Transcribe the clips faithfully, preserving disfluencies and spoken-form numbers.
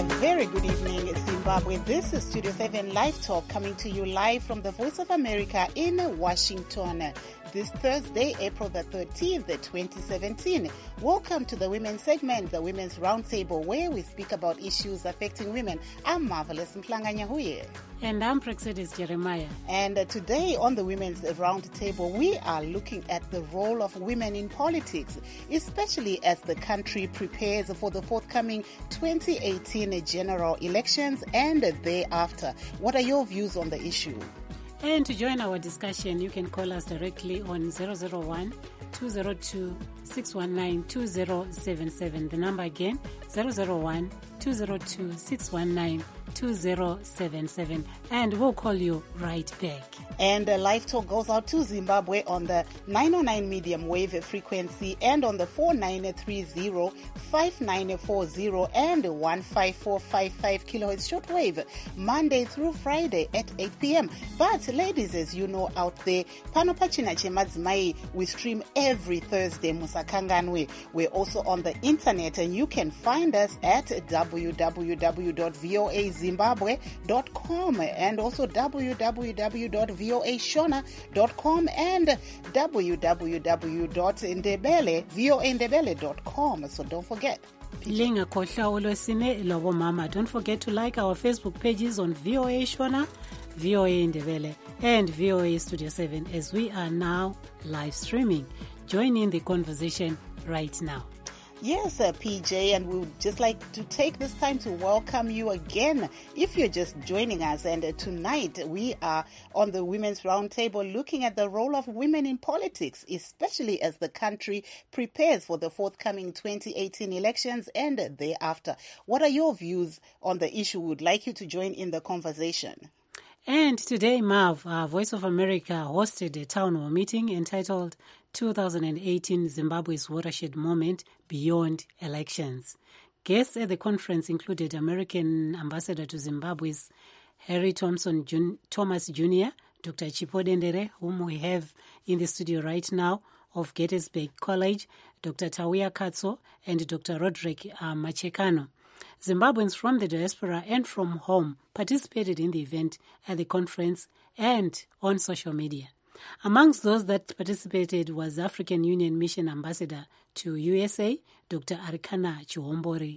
A very good evening, Zimbabwe. This is Studio seven Live Talk coming to you live from the Voice of America in Washington. This Thursday, April the thirteenth, twenty seventeen. Welcome to the Women's segment, the Women's Roundtable, where we speak about issues affecting women. I'm Marvelous Mhlanga Nyahuye. And I'm Praxedis Jeremiah. And uh, today on the Women's Roundtable, we are looking at the role of women in politics, especially as the country prepares for the forthcoming twenty eighteen general elections and thereafter. What are your views on the issue? And to join our discussion, you can call us directly on zero zero one, two zero two, six one nine, two zero seven seven. The number again, zero zero one, two zero two, six one nine, two zero seven seven. And we'll call you right back. And uh, Live Talk goes out to Zimbabwe on the nine oh nine medium wave frequency and on the four nine three zero, five nine four zero and one five four five five kilohertz shortwave, Monday through Friday at eight p.m. But ladies, as you know out there, Pano Pachina Chemadzimai, we stream every Thursday, Musakanganwe. We're also on the internet and you can find us at w w w dot voa zimbabwe dot com and also w w w dot voa shona dot com and w w w dot ndebele voa ndebele dot com. So don't forget. Linga kohla olosine lobo mama. Don't forget to like our Facebook pages on V O A Shona, V O A Ndebele, and V O A Studio seven as we are now live streaming. Join in the conversation right now. Yes, uh, P J, and we would just like to take this time to welcome you again if you're just joining us. And uh, tonight we are on the Women's Roundtable looking at the role of women in politics, especially as the country prepares for the forthcoming twenty eighteen elections and thereafter. What are your views on the issue? We would like you to join in the conversation. And today, Marv, our Voice of America hosted a town hall meeting entitled two thousand eighteen Zimbabwe's Watershed Moment Beyond Elections. Guests at the conference included American Ambassador to Zimbabwe's Harry Thompson Jun- Thomas Junior, Doctor Chipodendere, whom we have in the studio right now, of Gettysburg College, Doctor Tawia Katso, and Doctor Roderick uh, Machekano. Zimbabweans from the diaspora and from home participated in the event at the conference and on social media. Amongst those that participated was African Union Mission Ambassador to U S A, Doctor Arikana Chihombori.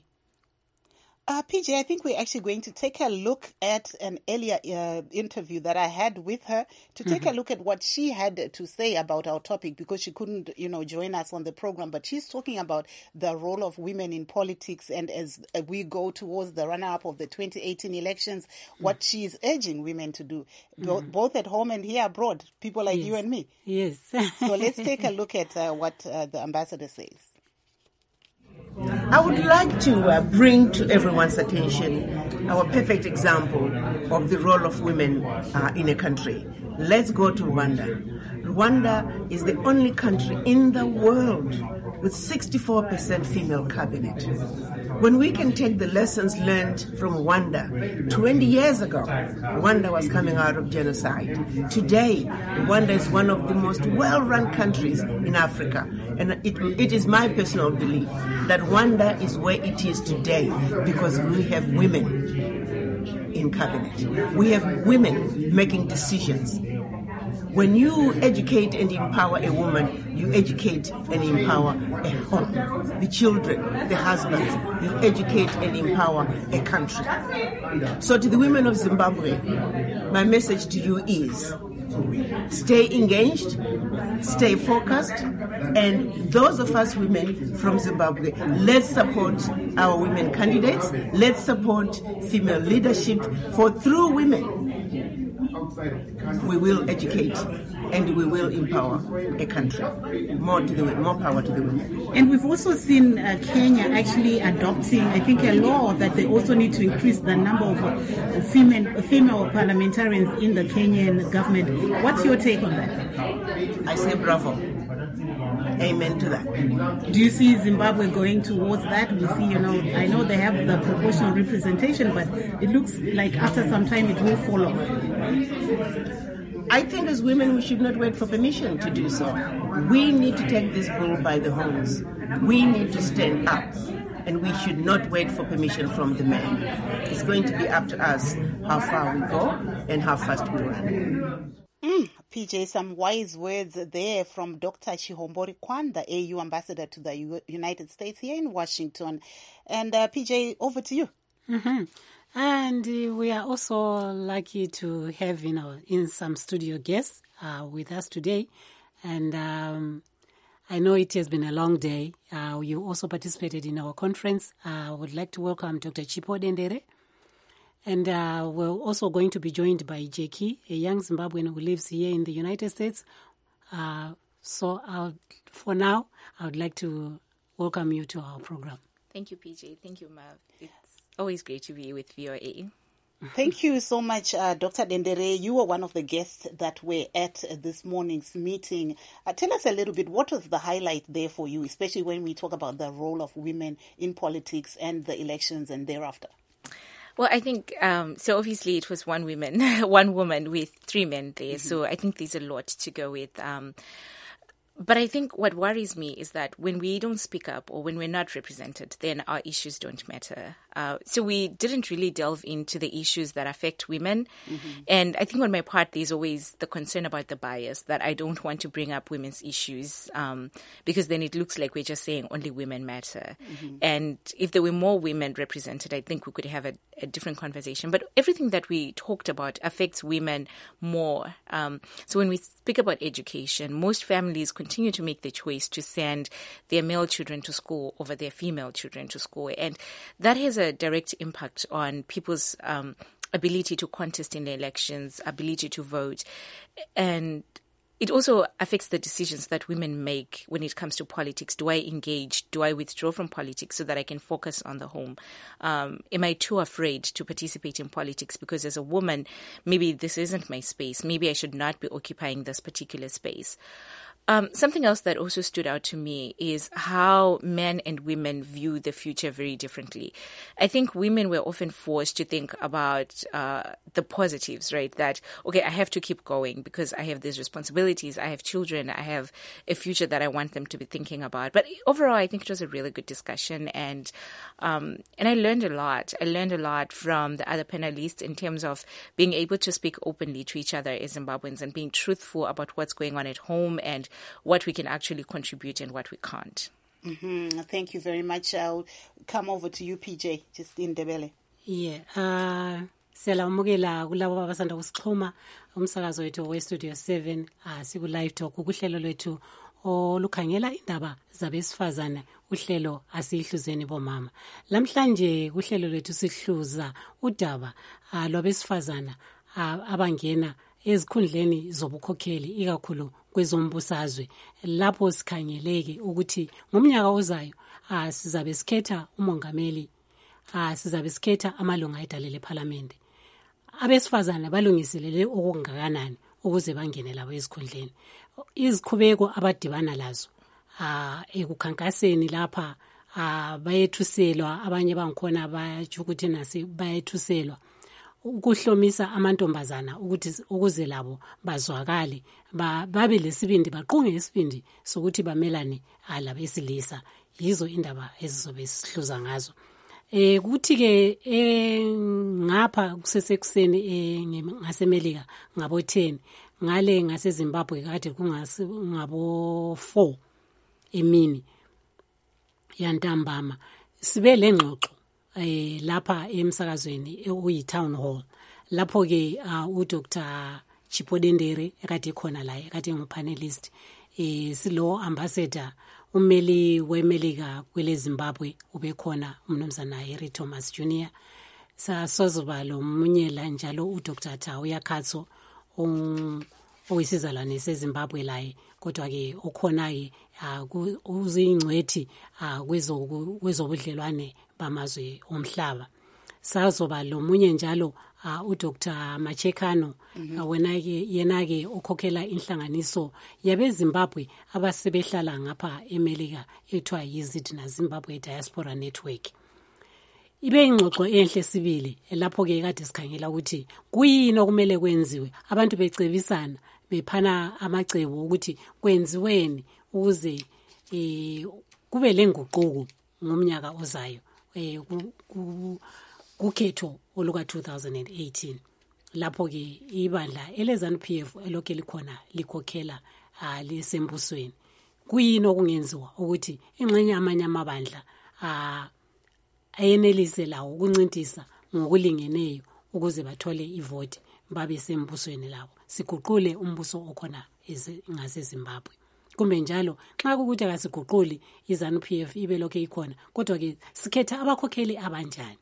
Uh, P J, I think we're actually going to take a look at an earlier uh, interview that I had with her to take mm-hmm. a look at what she had to say about our topic because she couldn't, you know, join us on the program. But she's talking about the role of women in politics and as we go towards the run-up of the twenty eighteen elections, mm-hmm. what she's urging women to do, mm-hmm. both, both at home and here abroad, people like yes. you and me. Yes. So let's take a look at uh, what uh, the ambassador says. I would like to uh, bring to everyone's attention our perfect example of the role of women uh, in a country. Let's go to Rwanda. Rwanda is the only country in the world with sixty-four percent female cabinet. When we can take the lessons learned from Rwanda, twenty years ago, Rwanda was coming out of genocide. Today, Rwanda is one of the most well-run countries in Africa. And it, it is my personal belief that Rwanda is where it is today because we have women in cabinet. We have women making decisions. When you educate and empower a woman, you educate and empower a home, the children, the husbands. You educate and empower a country. So to the women of Zimbabwe, my message to you is stay engaged, stay focused, and those of us women from Zimbabwe, let's support our women candidates, let's support female leadership, for through women, we will educate and we will empower a country. More to the more power to the women. And we've also seen uh, Kenya actually adopting, I think, a law that they also need to increase the number of uh, female female parliamentarians in the Kenyan government. What's your take on that? I say bravo. Amen to that. Do you see Zimbabwe going towards that? We see, you know, I know they have the proportional representation, but it looks like after some time it will fall off. I think as women we should not wait for permission to do so. We need to take this bull by the horns. We need to stand up and we should not wait for permission from the men. It's going to be up to us how far we go and how fast we run. Mm, P J, some wise words there from Doctor Chihombori Kwanda, A U ambassador to the U- United States here in Washington. And uh, P J, over to you. Mm-hmm. And uh, we are also lucky to have, you know, in some studio guests uh, with us today. And um, I know it has been a long day. Uh, you also participated in our conference. Uh, I would like to welcome Doctor Chipo Dendere. And uh, we're also going to be joined by Jackie, a young Zimbabwean who lives here in the United States. Uh, so I'll, for now, I would like to welcome you to our program. Thank you, P J. Thank you, Mav. It's always great to be with V O A. Thank you so much, uh, Doctor Dendere. You were one of the guests that were at uh, this morning's meeting. Uh, tell us a little bit, what was the highlight there for you, especially when we talk about the role of women in politics and the elections and thereafter? Well, I think, um, so obviously it was one woman, one woman with three men there. Mm-hmm. So I think there's a lot to go with. Um, But I think what worries me is that when we don't speak up or when we're not represented, then our issues don't matter. Uh, so we didn't really delve into the issues that affect women. Mm-hmm. And I think on my part, there's always the concern about the bias that I don't want to bring up women's issues um, because then it looks like we're just saying only women matter. Mm-hmm. And if there were more women represented, I think we could have a, a different conversation. But everything that we talked about affects women more. Um, so when we speak about education, most families continue to make the choice to send their male children to school over their female children to school. And that has a direct impact on people's um, ability to contest in the elections, ability to vote. And it also affects the decisions that women make when it comes to politics. Do I engage? Do I withdraw from politics so that I can focus on the home? Um, am I too afraid to participate in politics because as a woman, maybe this isn't my space. Maybe I should not be occupying this particular space. Um, something else that also stood out to me is how men and women view the future very differently. I think women were often forced to think about uh, the positives, right? That, okay, I have to keep going because I have these responsibilities, I have children, I have a future that I want them to be thinking about. But overall, I think it was a really good discussion, and um, and I learned a lot. I learned a lot from the other panelists in terms of being able to speak openly to each other as Zimbabweans and being truthful about what's going on at home and what we can actually contribute and what we can't. Mm-hmm. Thank you very much. I'll come over to you, P J, just in Ndebele. Yeah. Uh, Siyamukela kulabo abasanda kusixhuma umsakazo wethu we-Studio seven uh, siku-live talk ukuhlelo lwethu olukhangela indaba zabesifazane uhlelo asihluzeni bomama. Lamhlanje kuhlelo lwethu sihluza udaba uh, lwabesifazana uh, abangena ezikhundleni zobukhokheli ikakhulu kwezombusazwe lapho sikhangeleke ukuthi ngomnyaka ozayo ah sizabe sikhetha umongameli ah sizabe sikhetha amalunga edalele eParliament. Abesifazana balungiselele okungakanani ukuze bangene labo ezikhundleni. Izikhubeko abadibana lazo ah ekukhankaseni lapha ah bayethuselwa, abanye bangikhona bayathi ukuthi nasi bayethuselwa ukuhlomisa amantombazana ukuthi ukuze labo bazwakale babe lesibindi baqunge isibindi sokuthi bamelane ala besilisa. Yizo indaba ezizobe sihluza ngazo. Eh kuthi ke ngapha kusesekuseni ngasemelika ngabo ten ngale ngase Zimbabwe kade kungasi ngabo four emini yantambama sibe lengxoxo eh lapha emsakazweni uyi town hall lapho ke uh, u Doctor Chipo Dendere ekade khona la ekade ngupanelist eh silo ambassador umeli wemelika kwele Zimbabwe ubekhona umnumzana Harry Thomas Junior sa sozobalo munyela njalo u Doctor Thawu Yakhatso um oyisizalwane seZimbabwe laye kodwa ke ukhona ke uzingcwethi kwezo kwezobudlelwane bamazwe omhlaba. Sazoba lo munye njalo u Doctor Machekano wena ke yena ke ukhokhela inhlanganiso yabe Zimbabwe abasebehlala ngapha eMelika ethiwa yiZit na Zimbabwe Diaspora Network. Ibe ingxoxo enhle sibili lapho ke kade sikhangela ukuthi kuyini okumele kwenziwe, abantu becebisana bephana amacebo ukuthi kwenziweni ukuze eh kube lenguquko ngomnyaka ozayo eh, kukhetho oluka two thousand eighteen. Lapho ke ibandla eleZANU P F elokhe likhona likhokhela uh, lisembusweni. Kuyini okungenziwa ukuthi ingxenye amanye amabandla uh, ayenelise lawo ukuncintisa ngokulingeneyo ukuze bathole ivoti babe sembusweni labo. Siguqule umbuso okhona ngase Zimbabwe. Kumbe njalo xa ukuthi akasiguquli iZANU P F ibe lokho ikhona, kodwa ke sikhetha abakhokheli abanjani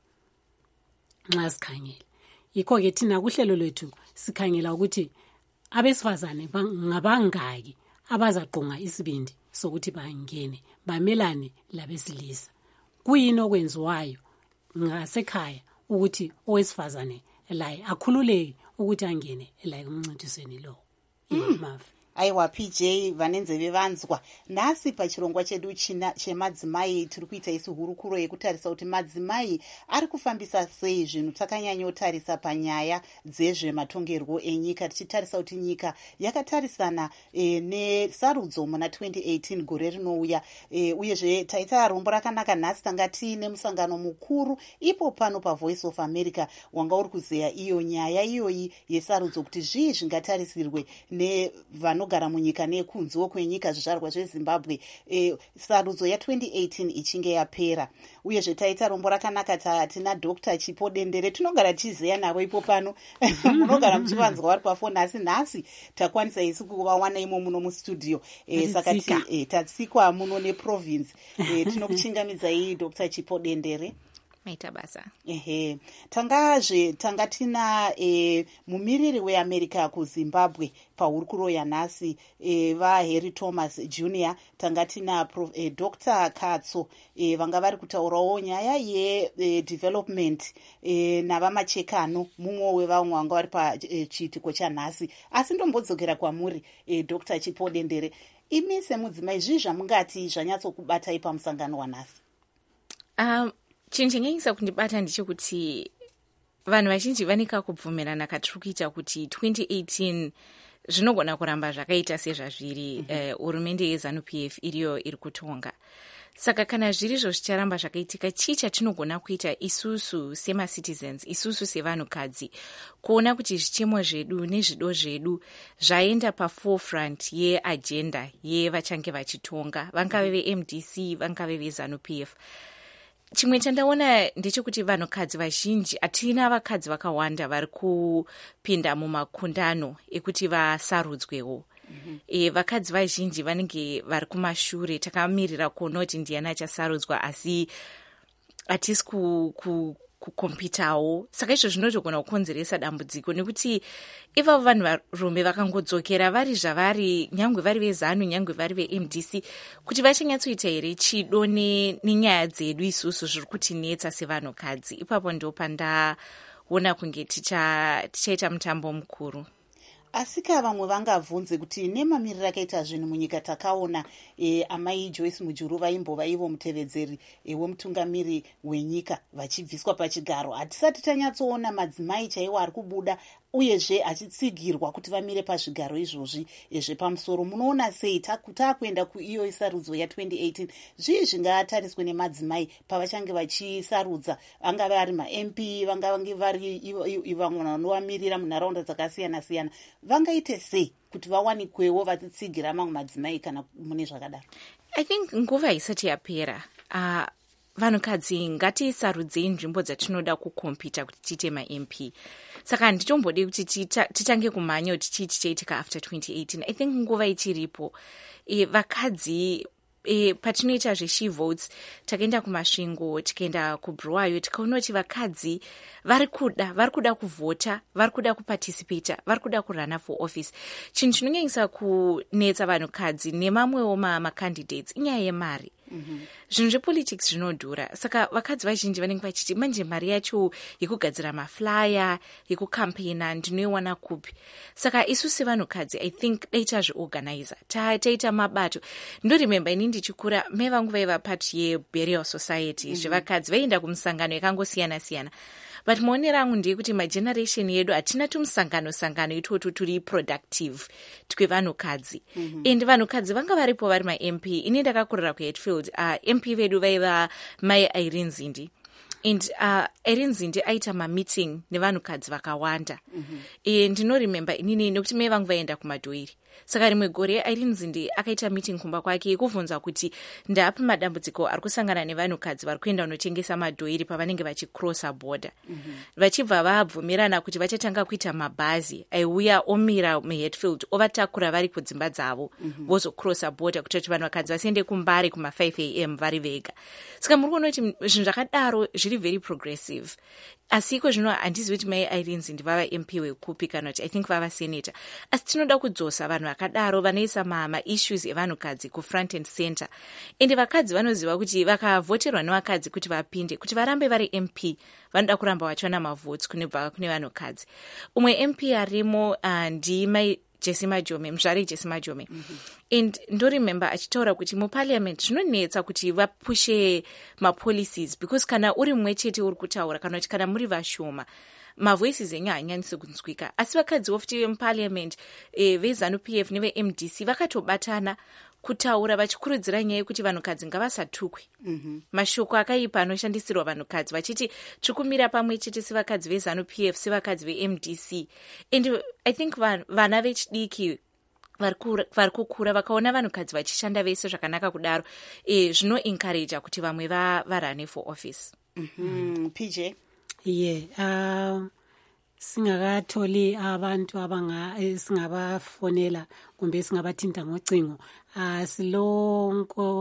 nxa sikhangela. Yikho ke thina kuhlelo lwethu sikhangela ukuthi abesifazane ngabangaki abazaqonga isibindi sokuthi bangene bamelane labesilisa. Kuyini okwenziwayo ngasekhaya ukuthi owesifazane laye akhululeke ukuthi angene la emncintisweni lo. Mm. Aiwa P J vanenzeve vanzwa. Nasi pachirongwa chedu china chemadzimai tiri kuita isu hurukuro yekutarisa kuti madzimai ari kufambisa sei zvinhu. Takanyanyotarisa panyaya dzezvematongerwo enyika tichitarisa kuti nyika yakatarisana e, nesarudzo muna twenty eighteen gore rinouya. E, uyezve taita rombo rakanaka nhasi tanga tiine musangano mukuru ipo pano paVoice of America wanga uri kuzeya iyo nyaya iyoyi yesarudzo kuti zvii zvingatarisirwe nevano gara munyika nekunziwo kwenyika zvizvarwa zveZimbabwe e, sarudzo ya twenty eighteen ichinge yapera. Uyezve taita rombo rakanaka tina Doctor Chipo Dendere tinogara tichizeya navo ipo pano munogara muchivanzwa vari pafoni asi nhasi takwanisa isi kuvawana imo muno mustudio e, saka e, tatsikwa muno neprovince e, tinokuchingamidzai Doctor Chipo Dendere. Maita basa. Ehe. Tangazve tanga tina e, mumiriri weAmerica kuZimbabwe pahurukuro yanhasi e, va Harry Thomas Junior tanga tina e, Doctor Katso e, vanga vari kutaurawo nyaya ye e, development e, navamachekano mumwe wevamwe vanga vari pachiitiko e, chanhasi. Asi ndombodzokera kwamuri e, Doctor Chipo Dendere, imi semudzimai zvii zvamungati zvanyatsokubatai pamusangano wanhasi? Um, chinhu chinganyanyisa kundibata ndechekuti vanhu vazhinji vaneka kubvumirana katiri kuita kuti twenty eighteen zvinogona kuramba zvakaita sezvazviri hurumende mm-hmm. uh, yeZANU P F iriyo iri kutonga. Saka kana zvirizvo zvicharamba zvakaitika, chii chatinogona kuita isusu semacitizens, isusu sevanhukadzi, kuona kuti zvichemo zvedu nezvido zvedu zvaenda paforefront yeagenda yevachange vachitonga, vangave ve-M D C, vangave veZANU P F. Chimwe chandaona ndechekuti vanhukadzi vazhinji, hatina vakadzi vakawanda vari kupinda mumakundano ekuti vasarudzwewo. Mm-hmm. E, vakadzi vazhinji vanenge vari kumashure, takamirira kuona kuti ndiani achasarudzwa asi hatisi ku, ku, kukompitawo. Saka izvo zvinotogona kukonzeresa dambudziko nekuti ivavo vanhu varume vakangodzokera vari zvavari, nyangwe vari veZANU, nyangwe vari ve-M D C, kuti vachanyatsoita here chido nenyaya dzedu isusu zviri kutinetsa sevanhukadzi. Ipapo ndo pandaona kunge tichaita mutambo mukuru. Asika vamwe vangabvunze kuti nemamiriro akaita zvinhu munyika takaona e, amai Joyce Mujuru vaimbova ivo mutevedzeri e, wemutungamiri wenyika vachibviswa pachigaro. Hatisati tanyatsoona madzimai chaiwo ari kubuda uyezve achitsigirwa kuti vamire pazvigaro izvozvi zvepamusoro. Munoona sei takuenda kuiyo isarudzo ya twenty eighteen zvii zvingatariswe nemadzimai pavachange vachisarudza, vangave vari ma-M P, vangange vari vamwe vanovamirira munharaunda dzakasiyana siyana, vangaite sei kuti vawanikwewo vachitsigira mamwe madzimai kana mune zvakadaro? I think nguva isati yapera. Uh, vanhukadzi ngatisarudzei nzvimbo dzatinoda kukompita kuti tiite ma-M P. Saka handitombode kuti titange kumhanya kuti chii chichaitika after twenty eighteen. I think nguva ichiripo. E, vakadzi e, patinoita zve-she votes, takaenda kumasvingo, tikaenda kubhuruwayo, tikaona kuti vakadzi vari kuda vari kuda kuvhota, vari kuda kuparticipata, vari kuda kurana for office. Chinhu chinonyanyisa kunetsa vanhukadzi nemamwewo macandidates inyaya yemari. Mm-hmm. Zvinhu zvepolitics zvinodhura, saka vakadzi vazhinji vanenge vachiti manje mari yacho yekugadzira maflyer, yekukampena ndinoiwana kupi? Saka isu sevanhukadzi I think dai tazviorganiza, taita mabato. Ndorememba ini ndichikura mai vangu vaiva part yeBurial Society. Mm-hmm. Zvevakadzi vaienda kumusangano yakangosiyana siyana. But muonero angu ndeyekuti mageneration yedu hatina tumusangano sangano itoto turi productive tukwe vanhukadzi. Mm-hmm. And vanhukadzi vanga varipo vari ma-M P. Ini ndakakurira kuHatfield, uh, M P vedu vaiva mai Irene Zindi. and uh, Irene Zinde aita ma-meeting nevanhukadzi vakawanda. E, ndinoremember inini nekuti mai vangu vaenda kumadhoiri. Saka rimwe gore Irene Zinde akaita meeting kumba kwake kuvunza kuti ndapa madambudziko ari kusangana nevanhukadzi vari kuenda kunotengesa madhoiri pavanenge vachicrossa border. Vachibva vabvumirana kuti vachatanga kuita mabhazi aiuya omira muHatfield ovatakura vari kudzimba dzavo vozocrossa border kuti vanhukadzi vasiende kumbare kuma five a m vari vega. Saka muri kuona kuti zvinhu zvakadaro zviri very progressive. Asi iko zvino handizivi kuti mai Irene Zinde vava M P wekupi kana kuti I think vava senator. Asi tinoda kudzosa vanhu vakadaro vanoisa ma-issues evanhukadzi ku-front and center. Ende vakadzi vanoziva kuti vakavhoterwa nevakadzi kuti vapinde, kuti varambe vari M P, vanoda kuramba vachiwana mavhotsi kunebva kune vanhukadzi. Umwe M P arimo uh, ndimai Jessie Majome, muzvari Jessie Majome. Mm-hmm. And ndoremember achitaura kuti muparliament zvinonetsa kuti vapushe ma-policies because kana uri mumwe chete uri kutaura kana kuti kana muri vashoma mavoices enyu haanyanyisi kunzwika. Asi vakadziwo futi vemuparliament eh, veZANU-P F neve-M D C vakatobatana kutaura vachikurudzira nyaya yekuti vanhukadzi ngavasatukwe. Mm-hmm. Mashoko akaipa anoshandisirwa vanhukadzi vachiti chukumira pamwe chete sevakadzi veZANU-P F sevakadzi ve-M D C. And I think van, vana vechidiki vari kukura vakaona vanhukadzi vachishanda vese zvakanaka kudaro e, zvino-encouragea kuti vamwe varane for office. Mm-hmm. P J? Yeah, uh, singakatholi abantu abanga singabafonela kumbe singabathinta ngocingo uh, silo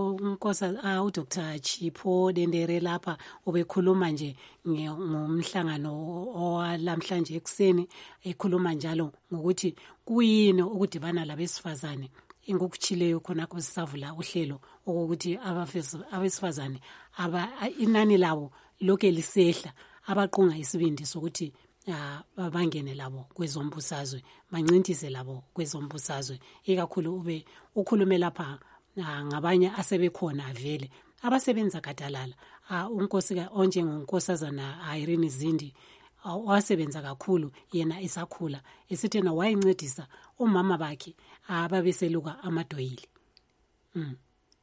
nkosa uh, uDr Chipho Dendere lapha obekhuluma nje ngomhlangano owalamhlanje ekseni ekhuluma njalo ngokuthi kuyini ukudibana labesifazane ingokuchileyo khona kusavula uhlelo ukuthi abesifazane aba inani labo lokho lisehla abaqonga isibindi sokuthi uh, bangene labo kwezombusazwe bancintise labo kwezombusazwe ikakhulu ube ukhulume lapha uh, ngabanye asebekhona vele abasebenza gadalala uh, unkosika onjengonkosazana Irene Zinde uh, wasebenza kakhulu yena isakhula esithena wayincedisa umama bakhe ababeseluka uh, amadoyili. mm.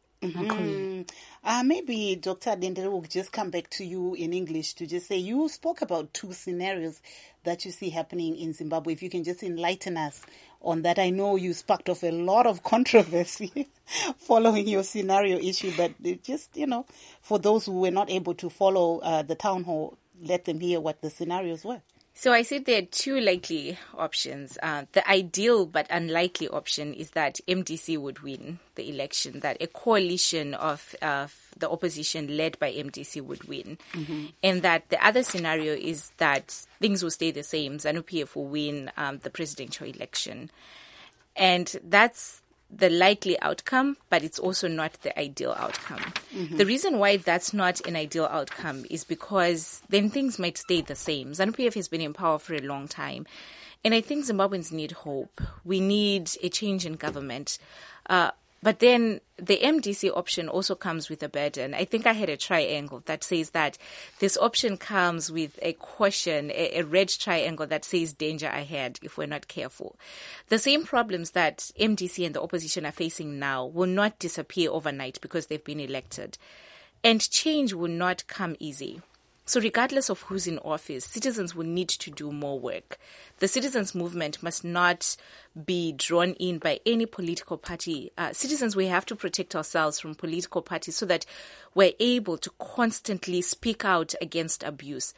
Mm-hmm. Uh, maybe Doctor Dendere will just come back to you in English to just say, you spoke about two scenarios that you see happening in Zimbabwe. If you can just enlighten us on that. I know you sparked off a lot of controversy following your scenario issue, but just, you know, for those who were not able to follow uh, the town hall, let them hear what the scenarios were. So I said there are two likely options. Uh, the ideal but unlikely option is that M D C would win the election, that a coalition of uh, the opposition led by M D C would win. Mm-hmm. And that the other scenario is that things will stay the same. ZANU-P F will win um, the presidential election. And that's the likely outcome, but it's also not the ideal outcome. Mm-hmm. The reason why that's not an ideal outcome is because then things might stay the same. ZANU-P F has been in power for a long time. And I think Zimbabweans need hope. We need a change in government. Uh, But then the M D C option also comes with a burden. I think I had a triangle that says that this option comes with a caution, a, a red triangle that says danger ahead if we're not careful. The same problems that M D C and the opposition are facing now will not disappear overnight because they've been elected. And change will not come easy. So regardless of who's in office, citizens will need to do more work. The citizens' movement must not be drawn in by any political party. Uh, citizens, we have to protect ourselves from political parties so that we're able to constantly speak out against abuse.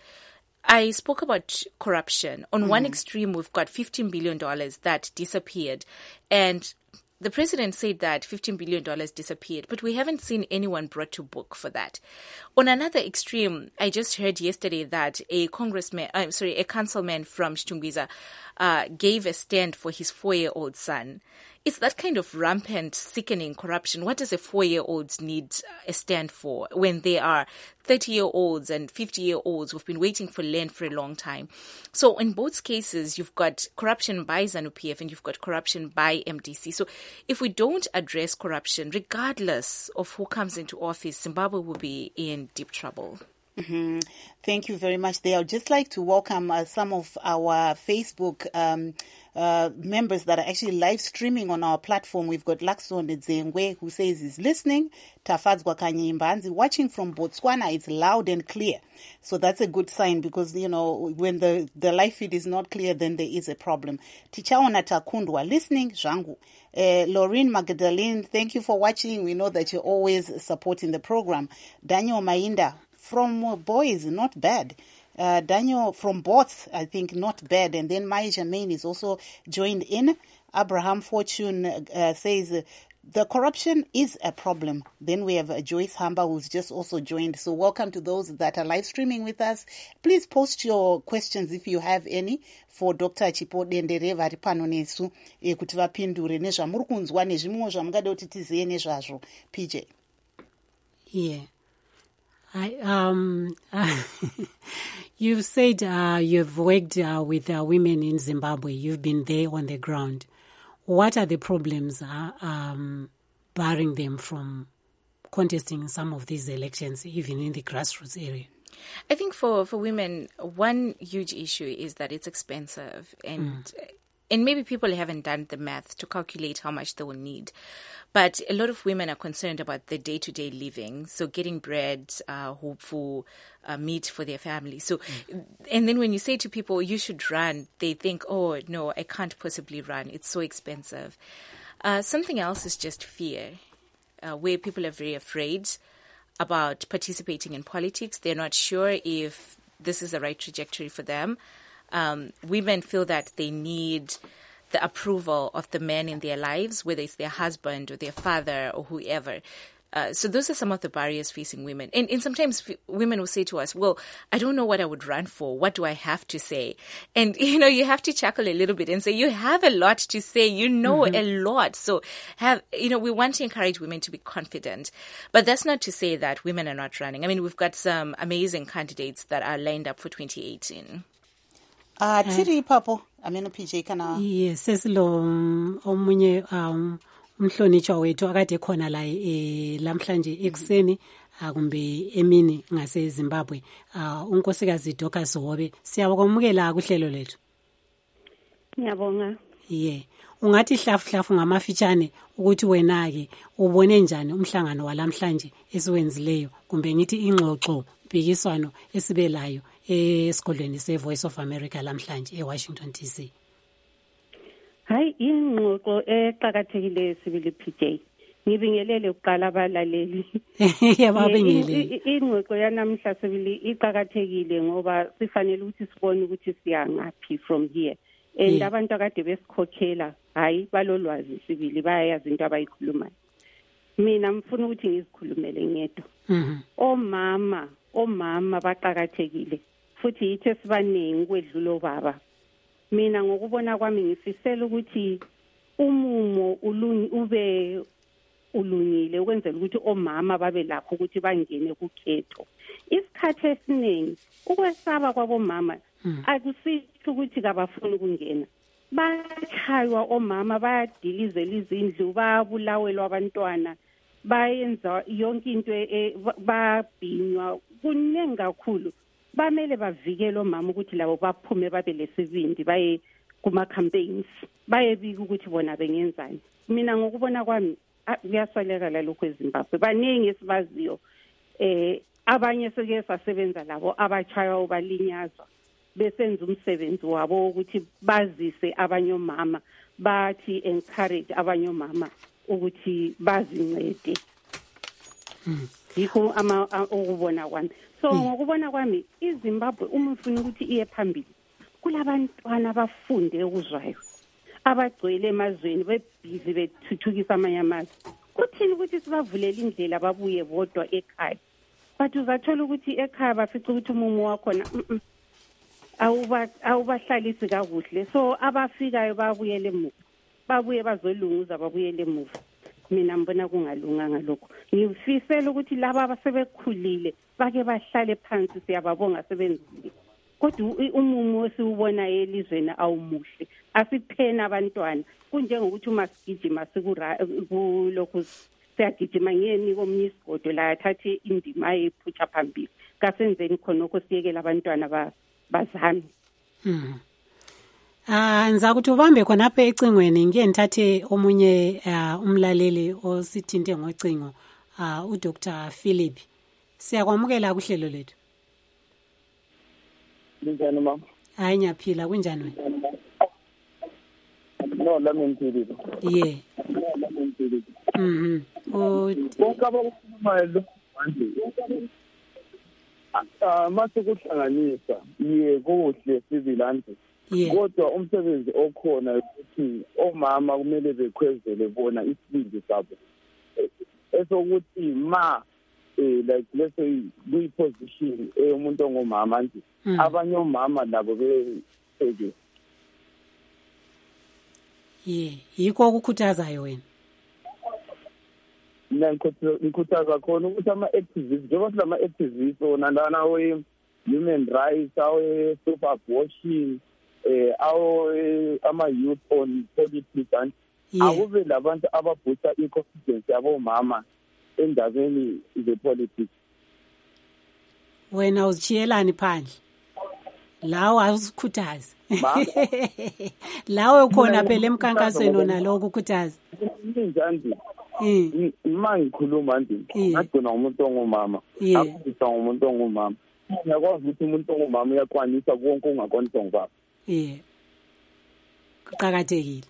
I spoke about corruption. On mm-hmm. one extreme, we've got fifteen billion dollars that disappeared. And the president said that fifteen billion dollars disappeared, but we haven't seen anyone brought to book for that. On another extreme, I just heard yesterday that a congressman, I'm sorry, a councilman from Chitungwiza uh, gave a stand for his four-year-old son. It's that kind of rampant, sickening corruption. What does a four-year-old need a stand for when they are thirty-year-olds and fifty-year-olds who've been waiting for land for a long time? So in both cases, you've got corruption by ZANU-P F and you've got corruption by M D C. So if we don't address corruption, regardless of who comes into office, Zimbabwe will be in deep trouble. Mm-hmm. Thank you very much. There, I'd just like to welcome uh, some of our Facebook um, uh, members that are actually live streaming on our platform. We've got Lakson Zengwe, who says he's listening. Tafadzwa Kanyimbanzi, watching from Botswana. It's loud and clear. So that's a good sign, because, you know, when the, the live feed is not clear, then there is a problem. Tichaona Takundwa, listening. Jangu. Uh, Laureen Magdalene, thank you for watching. We know that you're always supporting the program. Daniel Mainda, from uh, Boys, not bad. Uh, Daniel from Bots, I think, not bad. And then Maya Germain is also joined in. Abraham Fortune uh, says, uh, the corruption is a problem. Then we have uh, Joyce Hamba, who's just also joined. So welcome to those that are live streaming with us. Please post your questions if you have any for Doctor Chipodendere vari pano nesu kuti vapindure nezvamuri kunzwa nezvimwe zvamungada kuti tizive nezvazvo. P J. Yeah. I, um, uh, you've said uh, you've worked uh, with uh, women in Zimbabwe. You've been there on the ground. What are the problems uh, um, barring them from contesting some of these elections, even in the grassroots area? I think for, for women, one huge issue is that it's expensive, and mm. and maybe people haven't done the math to calculate how much they will need. But a lot of women are concerned about the day-to-day living, so getting bread, uh, hopeful, uh, meat for their family. So, mm. and then when you say to people, you should run, they think, oh, no, I can't possibly run. It's so expensive. Uh, something else is just fear, uh, where people are very afraid about participating in politics. They're not sure if this is the right trajectory for them. Um, women feel that they need the approval of the men in their lives, whether it's their husband or their father or whoever. Uh, so those are some of the barriers facing women. And, and sometimes f- women will say to us, well, I don't know what I would run for. What do I have to say? And, you know, you have to chuckle a little bit and say, you have a lot to say. You know mm-hmm. a lot. So have, you know, we want to encourage women to be confident. But that's not to say that women are not running. I mean, we've got some amazing candidates that are lined up for twenty eighteen. Uh, Tiri Papo, ameno P J kana. Yes, sesilo omunye um umhlonitshwa wethu akade khona la e lamhlanje ekuseni akumbe emini ngase Zimbabwe uh unkosikazi Dorcas Hobe siyabokumukela kuhlelo lethu. Ngiyabonga. Yeah. Ungathi hlafu hlafu ngamafitshane ukuthi wena ke ubone njani umhlangano walamhlanje esiwenzileyo kumbe ngithi ingxoxo mpikiswano esibelayo esikolweni se-Voice of America lamhlanje eWashington D C. Hayi, ingxoxo eqhakathekile sibili P J. Ngibingelele uqala abalaleli. Yababingelele. Ingxoxo yanamhla sibili iqhakathekile ngoba sifanele ukuthi sibone ukuthi siya ngaphi from here. And abantu akade besikhokhela hayi balolwazi sibili bayayazi into abayikhulumayo. Mina mfuna ukuthi ngizikhulumele ngedwa. Mhm. Omama, omama baqhakathekile. Futhi yithe sibaningi kwedlulo baba. Mina ngokubona kwami ngifisela ukuthi umumo ulungi ube ulungile ukwenzela ukuthi omama babe lapho ukuthi bangene kukhetho. Isikhathi esiningi ukwesaba kwabomama akusisho ukuthi kabafuni ukungena. Bachaywa omama bayadilizela izindlu bayabulawelwa abantwana bayenza yonke into babhinywa kuningi kakhulu. Bamele bavikele omama ukuthi labo baphume babe lesibindi baye kuma campaigns baye bika ukuthi bona bengenzani. Mina ngokubona kwami kuyasaleka lokho eZimbabwe baningi esibaziyo eh abanye seke sasebenza labo abachaywa ubalinyazwa besenza umsebenzi wabo ukuthi bazise abanye omama bathi encourage abanye omama ukuthi bazincede. Yikho ama ukubona kwami. So ngokubona kwami iZimbabwe uma ufuna ukuthi iye phambili kulabantwana abafunde ukuzwayo abagcwele emazweni bebhizi bethuthukisa amanye amazwe. Kuthini ukuthi sibavulela indlela babuye bodwa ekhaya? But uzathola ukuthi ekhaya bafica ukuthi umumo wakhona awuba awubahlalisi kakuhle. So abafikayo babuyele emuva. Babuye bazolunguza babuyele emuva. Mina mbona kungalunganga lokho. Ngifisela ukuthi laba abasebekhulile bake bahlale phansi siyababonga sebenzile. Kodwa umumo esiubona elizweni awumuhle. Asiphena abantwana kunjengokuthi uma sigijima sikulokhu siyagijima ngeni komunye isigodo la athathe indima ayephutha phambili kasenzeni khonokho siyekela abantwana bazame. Mhm. Ah ngiza ukuthi ubambe khonapha ecingweni ngike ngithathe omunye umlaleli osithinte ngocingo ah u Doctor Philip. Siyakwamukela kuhlelo lethu. Njani mama? Hayi ngiyaphila kunjani wena? No lami ngithulile. Yeah. Mhm. Oh bonke abakhuluma lo manje. Ah mase kuhlanganisa ye kuhle sivilande. Kodwa umsebenzi okhona ukuthi omama kumele bekhwezele bona isibindi sabo. Esokuthi ma eh like let's say we position eh umuntu ongomama nje abanye omama labo beke. Yeah, yikho ukukhuthazayo wena. Mina ngikhuthaza khona ukuthi ama activists njengoba silama activists ona lana we human rights awe stop abortion eh awo ama youth on politics and akube labantu ababoosta i-confidence yabo mama endabeni ze politics. Wena uzichiyelani phandle lawo awusikhuthazi lawe ukhona phela emkhankasweni ona lo ukukhuthaza njani uma ngikhuluma nje ngagcina umuntu ongumama akufisa umuntu ongumama ngiyakwazi ukuthi umuntu ongumama uyakwanisa konke ongakwanisa ngibaba. Yeah. Kuqhakathekile.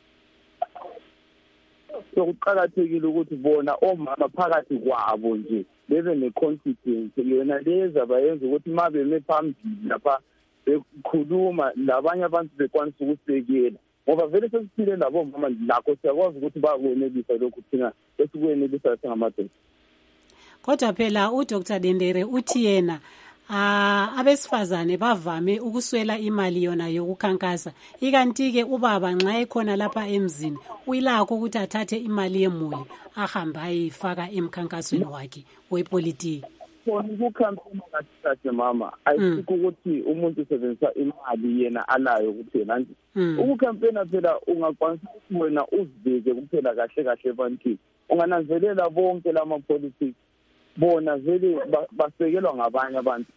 So kuqhakathekile ukuthi bona omama phakathi kwabo nje bebe neconfidence yona leza bayenza ukuthi mabe mephambili lapha bekhuluma labanye abantu bekwanisa ukusekela ngoba vele sesiphile labo mama lakho siyakwazi ukuthi bakwenelisa lokhu thina esikwenelisa singamadoda. Kodwa phela u Doctor Dendere uthi yena Ah abesifazane bavame ukuswela imali yona yokukhankasa ikanti ke ubaba nxa ekhona lapha emzini uyilakho ukuthi athathe imali yemuli ahamba ayifaka emkhankasweni wakhe wepolitiki. Khona ukukhampena kahle mama ayikho ukuthi umuntu usebenzisa imali yena alayo kuphela nje. Ukukhampena phela ungakwanisa ukuthi wena uzibeke kuphela kahle kahle ebantwini. Ungananzelela bonke lama politics bona vele basekelwa ngabanye abantu.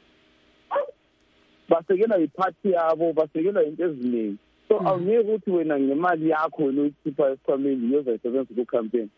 Basekelwa iphathi yabo basekelwa into eziningi so awungeke ukuthi wena ngemali yakho uyikhipha esikhwameni uyozayisebenza ku-campaign.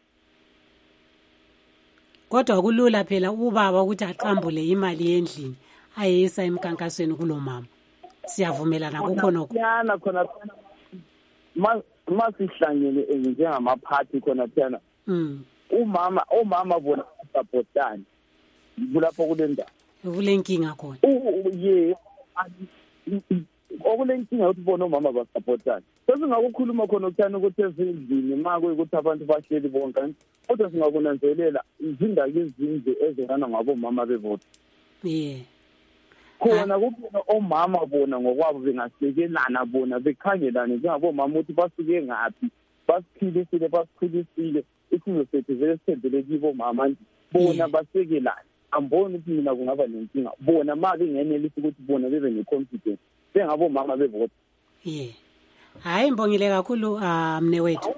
Kodwa kulula phela ubaba ukuthi aqambule imali endlini ayisa emkhankasweni kulomama. Siyavumelana kukhonokho. Yana khona phela masihlangene njengamaphathi khona phela. Mm. Umama omama bona supportani kulapho kulendaba kulenkinga khona ye okulenkinga ukuthi bona omama basupportani sesingakukhuluma khona ukuthana ukuthi ezindlini mako ukuthi abantu bahleli bonke kodwa singakunanzelela izindaba ezinje ezenzana ngabo mama bevota yeah khona kuphela omama bona ngokwabo bengasekelana bona bekhangelana njengabo mama ukuthi basuke ngaphi basiphilisile basiphilisile isizwe sethu vele sithembele kibo mama bona basekelana amboni ukuthi mina kungaba nenkinga bona manje ngenelisa ukuthi bona bebe neconfidence bengabo mama bevota. Yeah. Hayi mbongile kakhulu mne wethu.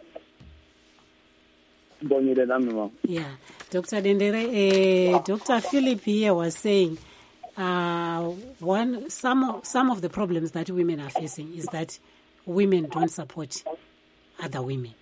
Mbongile nami mama. Yeah. Doctor Dendere eh Doctor Philip here was saying uh one some some of the problems that women are facing is that women don't support other women.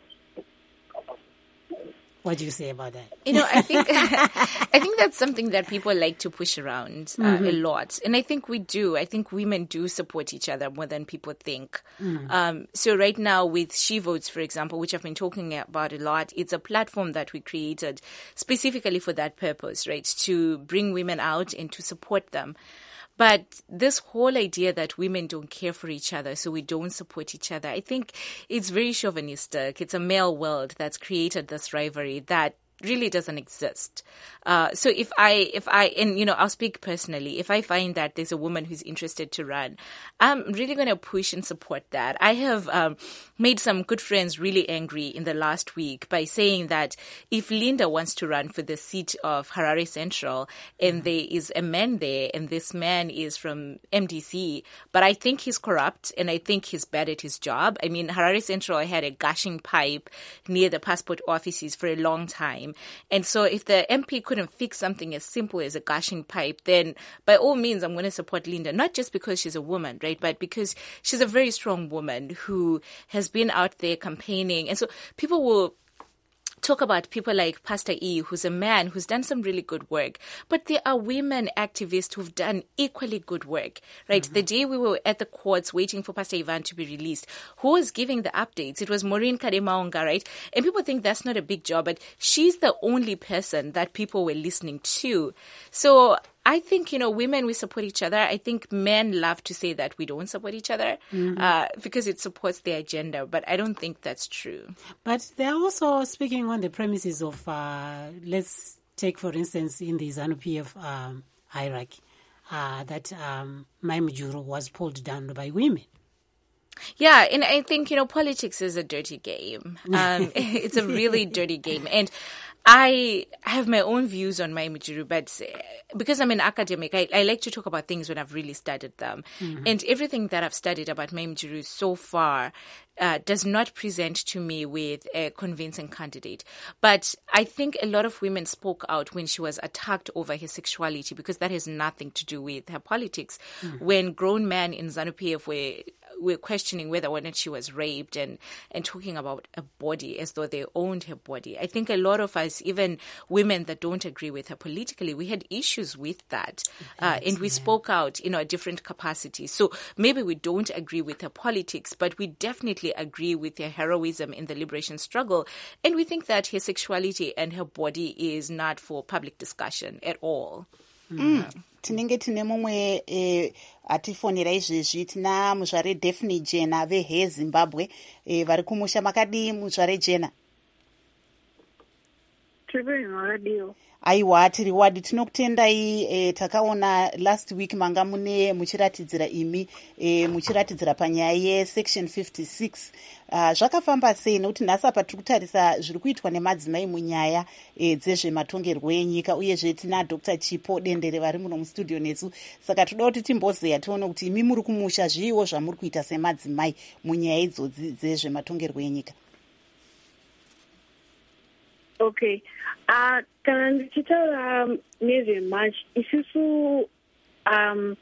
What do you say about that? You know, I think I think that's something that people like to push around uh, mm-hmm. a lot. And I think we do. I think women do support each other more than people think. Mm. Um, so right now with She Votes, for example, which I've been talking about a lot, it's a platform that we created specifically for that purpose, right? To bring women out and to support them. But this whole idea that women don't care for each other, so we don't support each other, I think it's very chauvinistic. It's a male world that's created this rivalry that really doesn't exist. Uh, so if I, if I, and you know, I'll speak personally, if I find that there's a woman who's interested to run, I'm really going to push and support that. I have um, made some good friends really angry in the last week by saying that if Linda wants to run for the seat of Harare Central and there is a man there and this man is from M D C, but I think he's corrupt and I think he's bad at his job. I mean, Harare Central had a gushing pipe near the passport offices for a long time. And so if the M P couldn't fix something as simple as a gushing pipe, then by all means, I'm going to support Linda, not just because she's a woman, right, but because she's a very strong woman who has been out there campaigning. And so people will talk about people like Pastor E, who's a man who's done some really good work. But there are women activists who've done equally good work, right? Mm-hmm. The day we were at the courts waiting for Pastor Ivan to be released, who was giving the updates? It was Maureen Kademaonga, right? And people think that's not a big job, but she's the only person that people were listening to. So I think, you know, women, we support each other. I think men love to say that we don't support each other mm-hmm. uh, because it supports their agenda. But I don't think that's true. But they're also speaking on the premises of, uh, let's take, for instance, in the ZANU-P F um, hierarchy, uh, that um, Mai Mujuru was pulled down by women. Yeah, and I think, you know, politics is a dirty game. Um, it's a really dirty game. And I have my own views on Mai Mujuru, but because I'm an academic, I, I like to talk about things when I've really studied them. Mm-hmm. And everything that I've studied about Mai Mujuru so far uh, does not present to me with a convincing candidate. But I think a lot of women spoke out when she was attacked over her sexuality, because that has nothing to do with her politics. Mm-hmm. When grown men in ZANU-P F were We're questioning whether or not she was raped and, and talking about a body as though they owned her body. I think a lot of us, even women that don't agree with her politically, we had issues with that. Uh, and we yeah. spoke out in a different capacity. So maybe we don't agree with her politics, but we definitely agree with her heroism in the liberation struggle. And we think that her sexuality and her body is not for public discussion at all. Mm. Tinenge tine mumwe eh, atifonera izvezvi tina muzvare Daphne Jena vehe Zimbabwe eh, vari kumusha. Makadi muzvare Jena? Tiri radio. Aiwa, tiri wadi. Tinokutendai eh, takaona last week manga mune muchiratidzira imi eh, muchiratidzira panyaya yesection fifty-six. Uh, zvakafamba sei nekuti nhasi apa tiri kutarisa zviri kuitwa nemadzimai munyaya e, dzezvematongerwo enyika, uyezve tina Doctor Chipo Dendere vari muno mustudio nesu. Saka toda kuti timbozeya tione kuti imi muri kumusha zviiwo zvamuri kuita semadzimai munyaya idzodzi dzezvematongerwo enyika. Okay. Uh, kana ndichitaura um, nezvemarch isusu um,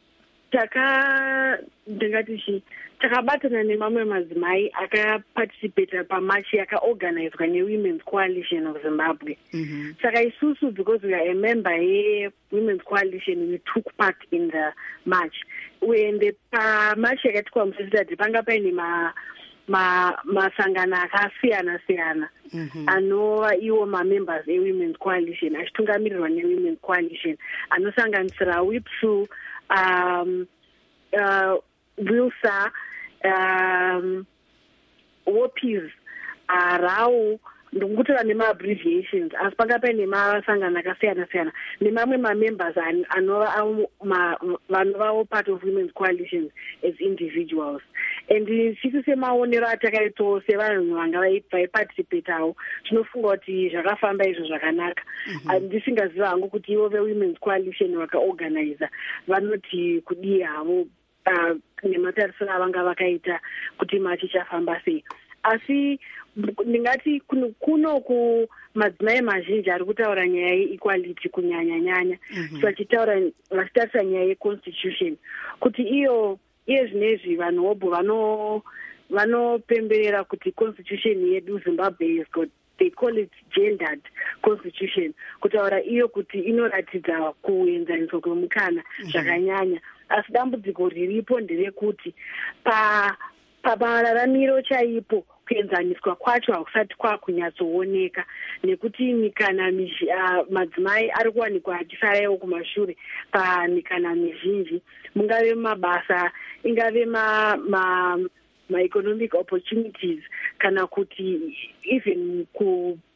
taka ndingati takabatana nemamwe madzimai akaparticipata pamarch yakaorganizwa neWomen's Coalition of Zimbabwe. Mm-hmm. Saka isusu, because we are a member yeWomen's Coalition, we took part in the march. When the uh, march yakaitwa muSaturday panga paine ma ma masangano akasiyana siyana anova iwo mamembers eWomen's Coalition achitungamirirwa neWomen's Coalition anosanganisira WIPSU, um, uh, WILSA, um, WOPIS, uh, RAU, ndikutora nema-abbreviations, asi panga paine masangano akasiyana siyana nemamwe ma-members anova vanovawo part of Women's Coalition as individuals. And chisu semaonero atakaitawo sevanhu vanga vaiparticipatawo, tinofunga kuti zvakafamba izvo zvakanaka. Ndisingaziva hangu kuti ivo veWomen's Coalition vakaorganiza vanoti kudii havo nematarisiro avanga vakaita kuti machi chafamba sei. Asi ndingati kunoku madzimai mazhinji ari kutaura nyaya yeequality kunyanya nyanya. So vachitaura vachitarisa nyaya yeconstitution kuti iyo iye zvinezvi vanhu obvo vano vanopemberera kuti constitution yedu Zimbabwe has got, they call it gendered constitution, kutaura iyo kuti inoratidza kuenzaniswa kwemukana zvakanyanya. Asi dambudziko riripo nderekuti pa pamararamiro chaipo kuenzaniswa kwacho hakusati kwakunyatsooneka, nekuti mikana uh, madzimai ari kuwanikwa achisarawo kumashure pamikana mizhinji, mungave mabasa, ingave ma, ma, ma economic opportunities, kana kuti even ku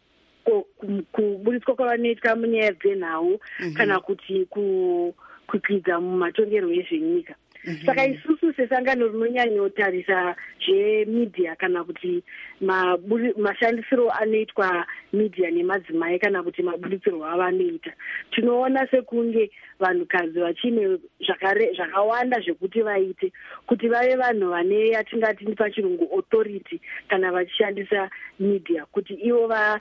kuburitswa kwavanoitwa munyaya dzenhau kana kuti kukwidza mumatongerwo ezvenyika. Saka isusu sesangano rinonyanyotarisa zvemedia kana kuti mashandisiro anoitwa media nemadzimai kana kuti maburitsirwo avanoita, tinoona sekunge vanhukadzi vachine zvakawanda zvekuti vaite kuti vave vanhu vane yatingati pachirungu authority kana vachishandisa media, kuti ivo va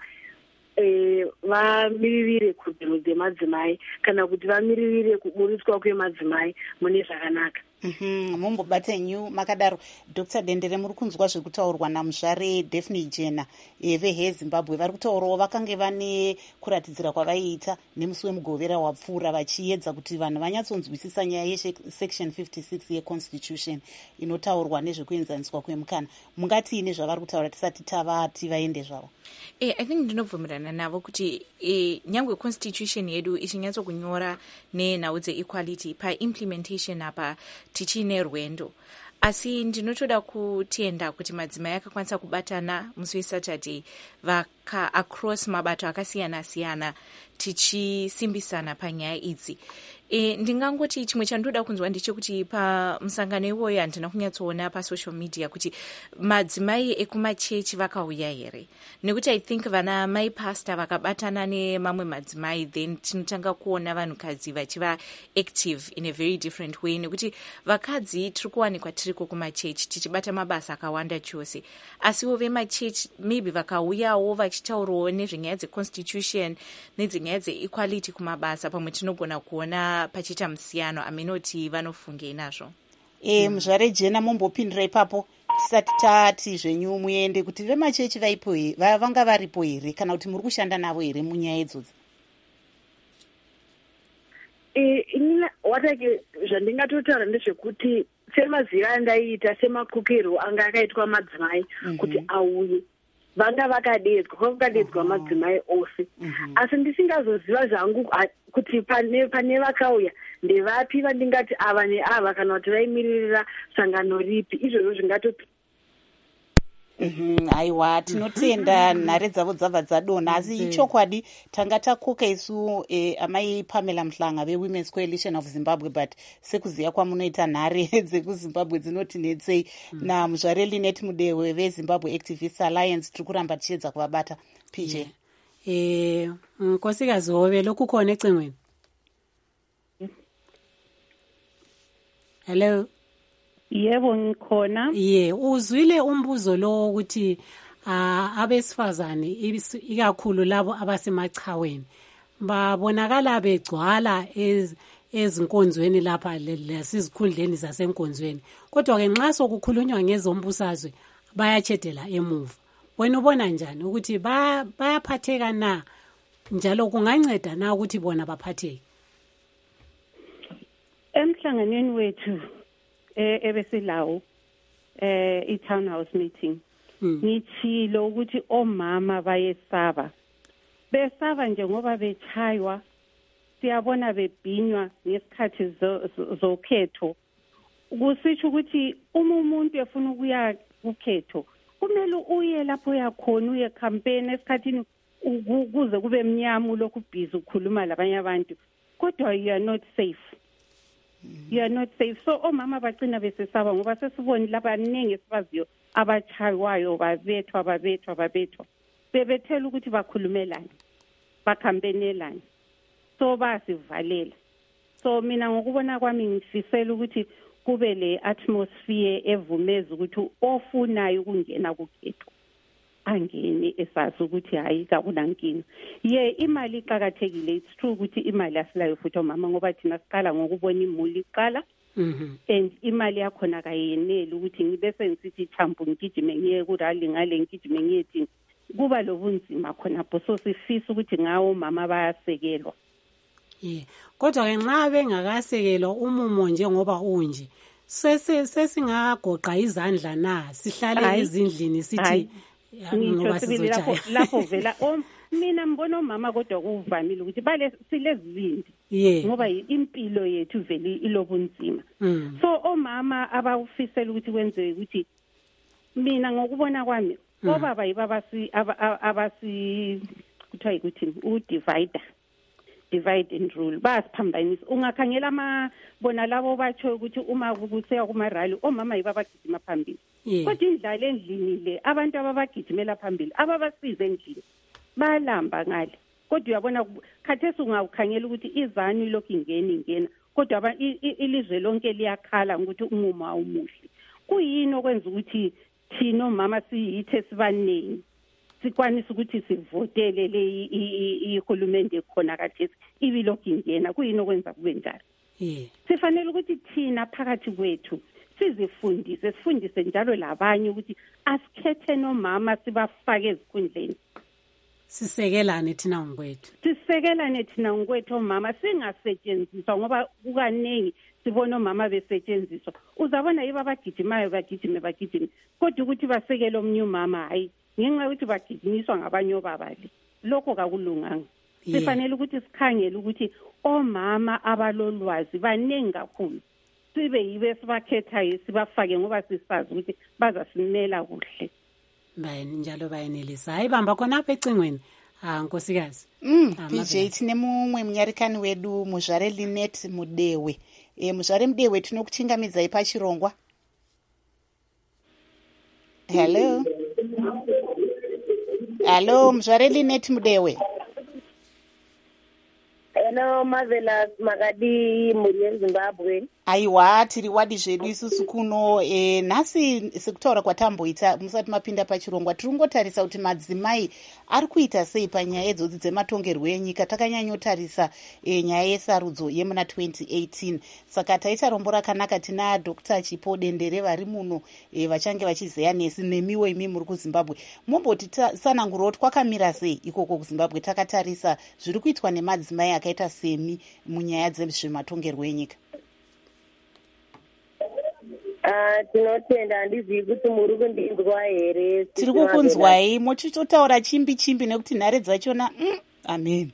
vamiririre kodzero dzemadzimai kana kuti vamiririre kuburitswa kwemadzimai mune zvakanaka. mumbobata nyu makadaro. Dr Dendere, muri kunzwa zvekutaurwa namuzvare Daphne Jena vehezimbabwe. Vari kutaurawo vakange vane kuratidzira kwavaiita nemusi wemugovera wapfuura vachiedza kuti vanhu vanyatsonzwisisa nyaya yesection fifty-six yeconstitution inotaurwa nezvekuenzaniswa kwemukana. Mungati ine zvavari kutaura tisati tavati vaende zvavo? Eh, I think ndinobvumirana navo kuti eh, nyangwe constitution yedu ichinyatsokunyora nenhau dzeequality paimplementation apa tichine rwendo, asi ndinotoda kutenda kuti madzimai akakwanisa kubatana musi weSaturday vaka across mabato akasiyana-siyana tichisimbisana panyaya idzi. E, ndingangoti chimwe chandoda kunzwa ndechekuti pamusangano iwoyo handina kunyatsoona pasocial media kuti madzimai ekumachechi vakauya here, nekuti I think vana mai pastor vakabatana nemamwe madzimai then tinotanga kuona vanhukadzi vachiva active in a very different way, nekuti vakadzi tiri kuwanikwa tiriko kumachechi tichibata mabasa akawanda chose, asiwo vemachechi maybe vakauyawo vachitaurawo nezvenyaya dzeconstitution nedzenyaya dzeequality kumabasa, pamwe tinogona kuona pachita musiyano amenoti vanofunge nazvo. E, muzvare Jena, mumbopindira ipapo tisati tati zvenyu muende kuti vemachechi vaipo here, vanga varipo here kana kuti muri kushanda navo here munyaya idzodzi? inini watake zvandingatotaura ndezvekuti semazira andaiita semakukirwo anga akaitwa madzimai kuti auye vanga vakadedzwa kwakadedzwa madzimai ose, asi ndisingazoziva zvangu kuti pane pane vakauya ndevapi vandingati ava neava kana kuti vaimiririra sangano ripi, izvozvo zvingatoti aiwa tinotenda nhare dzavo dzabva dzadonha, asi ichokwadi tanga takoka isu eh, amai Pamela Mhlanga veWomen's Coalition of Zimbabwe, but sekuziva kwamunoita nhare dzekuzimbabwe dzinotinetsei mm. na muzvare Linet Mudewe veZimbabwe Activist Alliance tiri kuramba tichiedza kuvabata. P J eh nkosikazi Hove lokukhona ecingweni? Hello. Yebo ngikhona. Ye, uzwile umbuzo lo ukuthi uh, abesifazane ikakhulu labo abasemachaweni babonakala begcwala ez ezinkonzweni lapha lesizikhundleni zasenkonzweni, kodwa ke nxa sokukhulunywa ngezombusazwe bayachedela emuva. Wena ubona njani ukuthi bayaphatheka na, njalo kunganceda na ukuthi bona baphatheke? Emhlanganweni wethu eh ebesilawo eh i-town house meeting ngithilo ukuthi omama bayesaba besaba nje ngoba bechaywa, siyabona bebhinywa ngesikhathi zokhetho. Kusitsho ukuthi uma umuntu efuna ukuya ukhetho kumele uye lapho uyakhona uye campaign esikhathini ukuze kube mnyamu lokhu busy ukukhuluma labanye abantu, kodwa you are not safe. You are not safe. So omama bagcina besesaba ngoba sesiboni labaningi esibaziyo abachaywayo babethwa babethwa babethwa bebethela ukuthi bakhulumelane bakhampenelane, so basivalela. So mina ngokubona kwami ngifisela ukuthi kube le atmosphere evumeza ukuthi ofunayo ukungena kukhetho angene esazi ukuthi hayi kakunankinga. Ye imali iqhakathekile, it's true ukuthi imali asilayo futhi omama ngoba thina siqala ngokubona imuli iqala mhm and imali yakhona kayeneli ukuthi ngibese ngisithi thambo ngigijime ngiye kurali ngale ngigijime ngiyethi kuba lobunzima khona pho, so sifisa ukuthi ngawo mama bayasekelwa. Yeah, kodwa ke nxa bengakasekelwa umumo njengoba unje sese sesingagoqa izandla na sihlale ezindlini sithi ngoba sizojaha lapho vela mina mbona omama kodwa kuvamile ukuthi bale silezindi ngoba impilo yethu vele ilobunzima. So omama abawufisela ukuthi kwenze ukuthi mina ngokubona kwami obaba yibaba si abasi kuthiwa yikuthini udivide divide and rule basiphambanisa. Ungakhangela ama bona labo batsho ukuthi uma kuseya kumarally omama yibo abagijima phambili, kodwa indlala endlini le abantu ababagijimela phambili ababasize endlini balamba ngale. Kodwa uyabona khathesi ungawukhangela ukuthi izanu lokhu ingena ingena, kodwa ilizwe lonke liyakhala ukuthi umumo awumuhle. Kuyini okwenza ukuthi thina omama siyithe sibanengi sikwanisa ukuthi sivotele le ihulumende khona khathesi ibilokhu ingena? Kuyini okwenza kube njalo? Sifanele ukuthi thina phakathi kwethu sizifundise, sifundise njalo labanye ukuthi asikhethe nomama sibafake ezikhundleni. Sisekelane thina ngokwethu. Sisekelane thina ngokwethu omama, singasetshenziswa ngoba kukaningi sibona omama besetshenziswa. Uzabona yibo abagijimayo bagijime bagijime, kodwa ukuthi basekele omnye umama hayi ngenxa yokuthi bagijinyiswa ngabanye obabali. Lokho kakulunganga. Sifanele ukuthi sikhangele ukuthi omama abalolwazi baningi kakhulu, sibe yibe sibakhethayo sibafake ngoba sisazi ukuthi bazasimela kuhle. Bayini njalo bayenelisa. Hayi bamba khona apha ecingweni. Ah nkosikazi. Mm, P J tine mumwe munyarikani wedu Muzvare Linet Mudewe. E Muzvare Mudewe tinokuchingamidza pachirongwa. Hello. Hello Muzvare Linet Mudewe. Hello Marvelous Magadi muri Zimbabwe. Aiwa tiri wadi zvedu isusu kuno e, nhasi sekutaura kwatamboita musati mapinda pachirongwa tiringotarisa kuti madzimai ari kuita sei panyaya idzodzi dzematongerwo enyika. Takanyanyotarisa e, nyaya yesarudzo yemuna twenty eighteen, saka taita rombo rakanaka. tina Doctor Chipo Dendere vari muno e, vachange vachizeya nesi nemiwo imi muri kuZimbabwe. Momboti sananguro kuti kwakamira sei ikoko kuZimbabwe takatarisa zviri kuitwa nemadzimai akaita semi munyaya dzezvematongerwo enyika? Ah, tinotenda handizivi kuti muri kundinzwa here. Tiri kukunzwai, mochitotaura chimbi chimbi nekuti nhare dzachona mm, amen.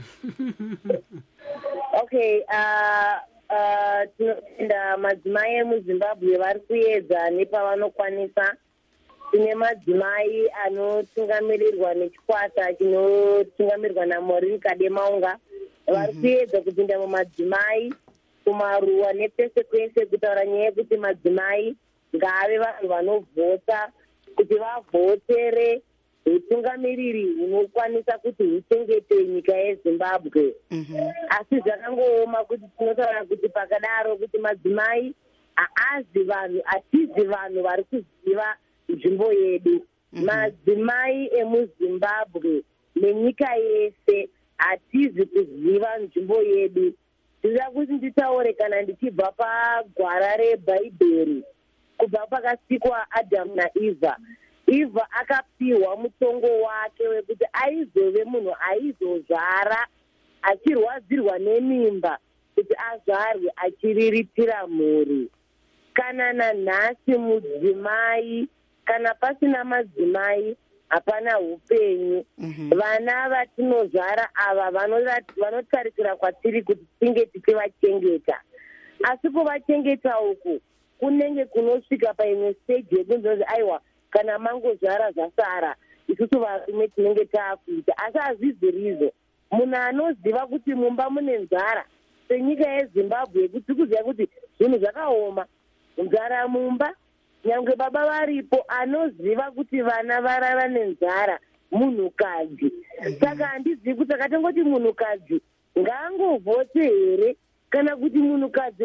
Okay, ah uh, uh, tinotenda madzimai emuZimbabwe vari kuedza nepavanokwanisa. Tine madzimai anotungamirirwa nechikwata chinotungamirirwa naMaureen Kademaunga. Vari kuedza kupinda mumadzimai kumaruwa nepese kwese kutaura nyaya yekuti madzimai ngave vanhu vanovhota, kuti vavhotere utungamiriri hunokwanisa kuti huchengete nyika yeZimbabwe. Mm-hmm. Asi zvakangooma kuti tinotaura kuti pakadaro kuti madzimai haazi vanhu, hatizi vanhu vari kuziva nzvimbo yedu. Mm-hmm. Madzimai emuZimbabwe nenyika yese hatizi kuziva nzvimbo yedu. Ndinoda kuti nditaure kana ndichibva pagwara reBhaibheri, kubva pakasikwa Adhamu naEvha. Eva akapiwa mutongo wake wekuti aizove munhu aizozvara achirwadzirwa nemimba kuti azvarwe achiriritira mhuri. Kana nanhasi mudzimai, kana pasina madzimai hapana upenyu. Mm-hmm. Vana vatinozvara ava vanotarisira kwatiri kuti tinge tichivachengeta, asi kuvachengeta uku kunenge kunosvika paimwe stage yekunzi kuti aiwa kana mangozvara zvasara isusu varume tinenge taakuita. Asi hazvizi rizo. Munhu anoziva kuti mumba mune nzara senyika yeZimbabwe kuti kuziva kuti zvinhu zvakaoma, nzara mumba, nyangwe baba varipo, anoziva kuti vana varara nenzara munhukadzi. Saka handizivi kuti akatongoti munhukadzi ngaangovhote here kana kuti munhukadzi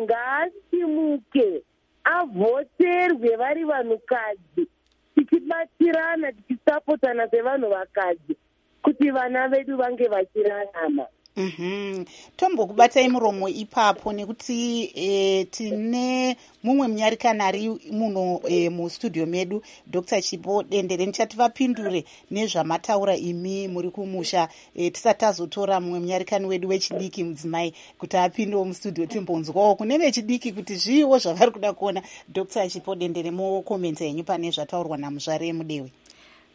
ngaasimuke avhoterwe vari vanhukadzi, tichibatirana tichisapotana sevanhu vakadzi kuti vana vedu vange vachirarama. Mm-hmm. Tombokubatai muromo ipapo nekuti e, tine mumwe munyarikani ari muno e, mustudio medu Doctor Chipo Dendere. Nichati vapindure nezvamataura imi muri kumusha e, tisati tazotora mumwe munyarikani wedu wechidiki mudzimai kuti apindewo mustudio timbonzwawo kune vechidiki kuti zviwo zvavari kuda kuona. Doctor Chipo Dendere, mokomenta yenyu pane zvataurwa naMuzvare Mudewe.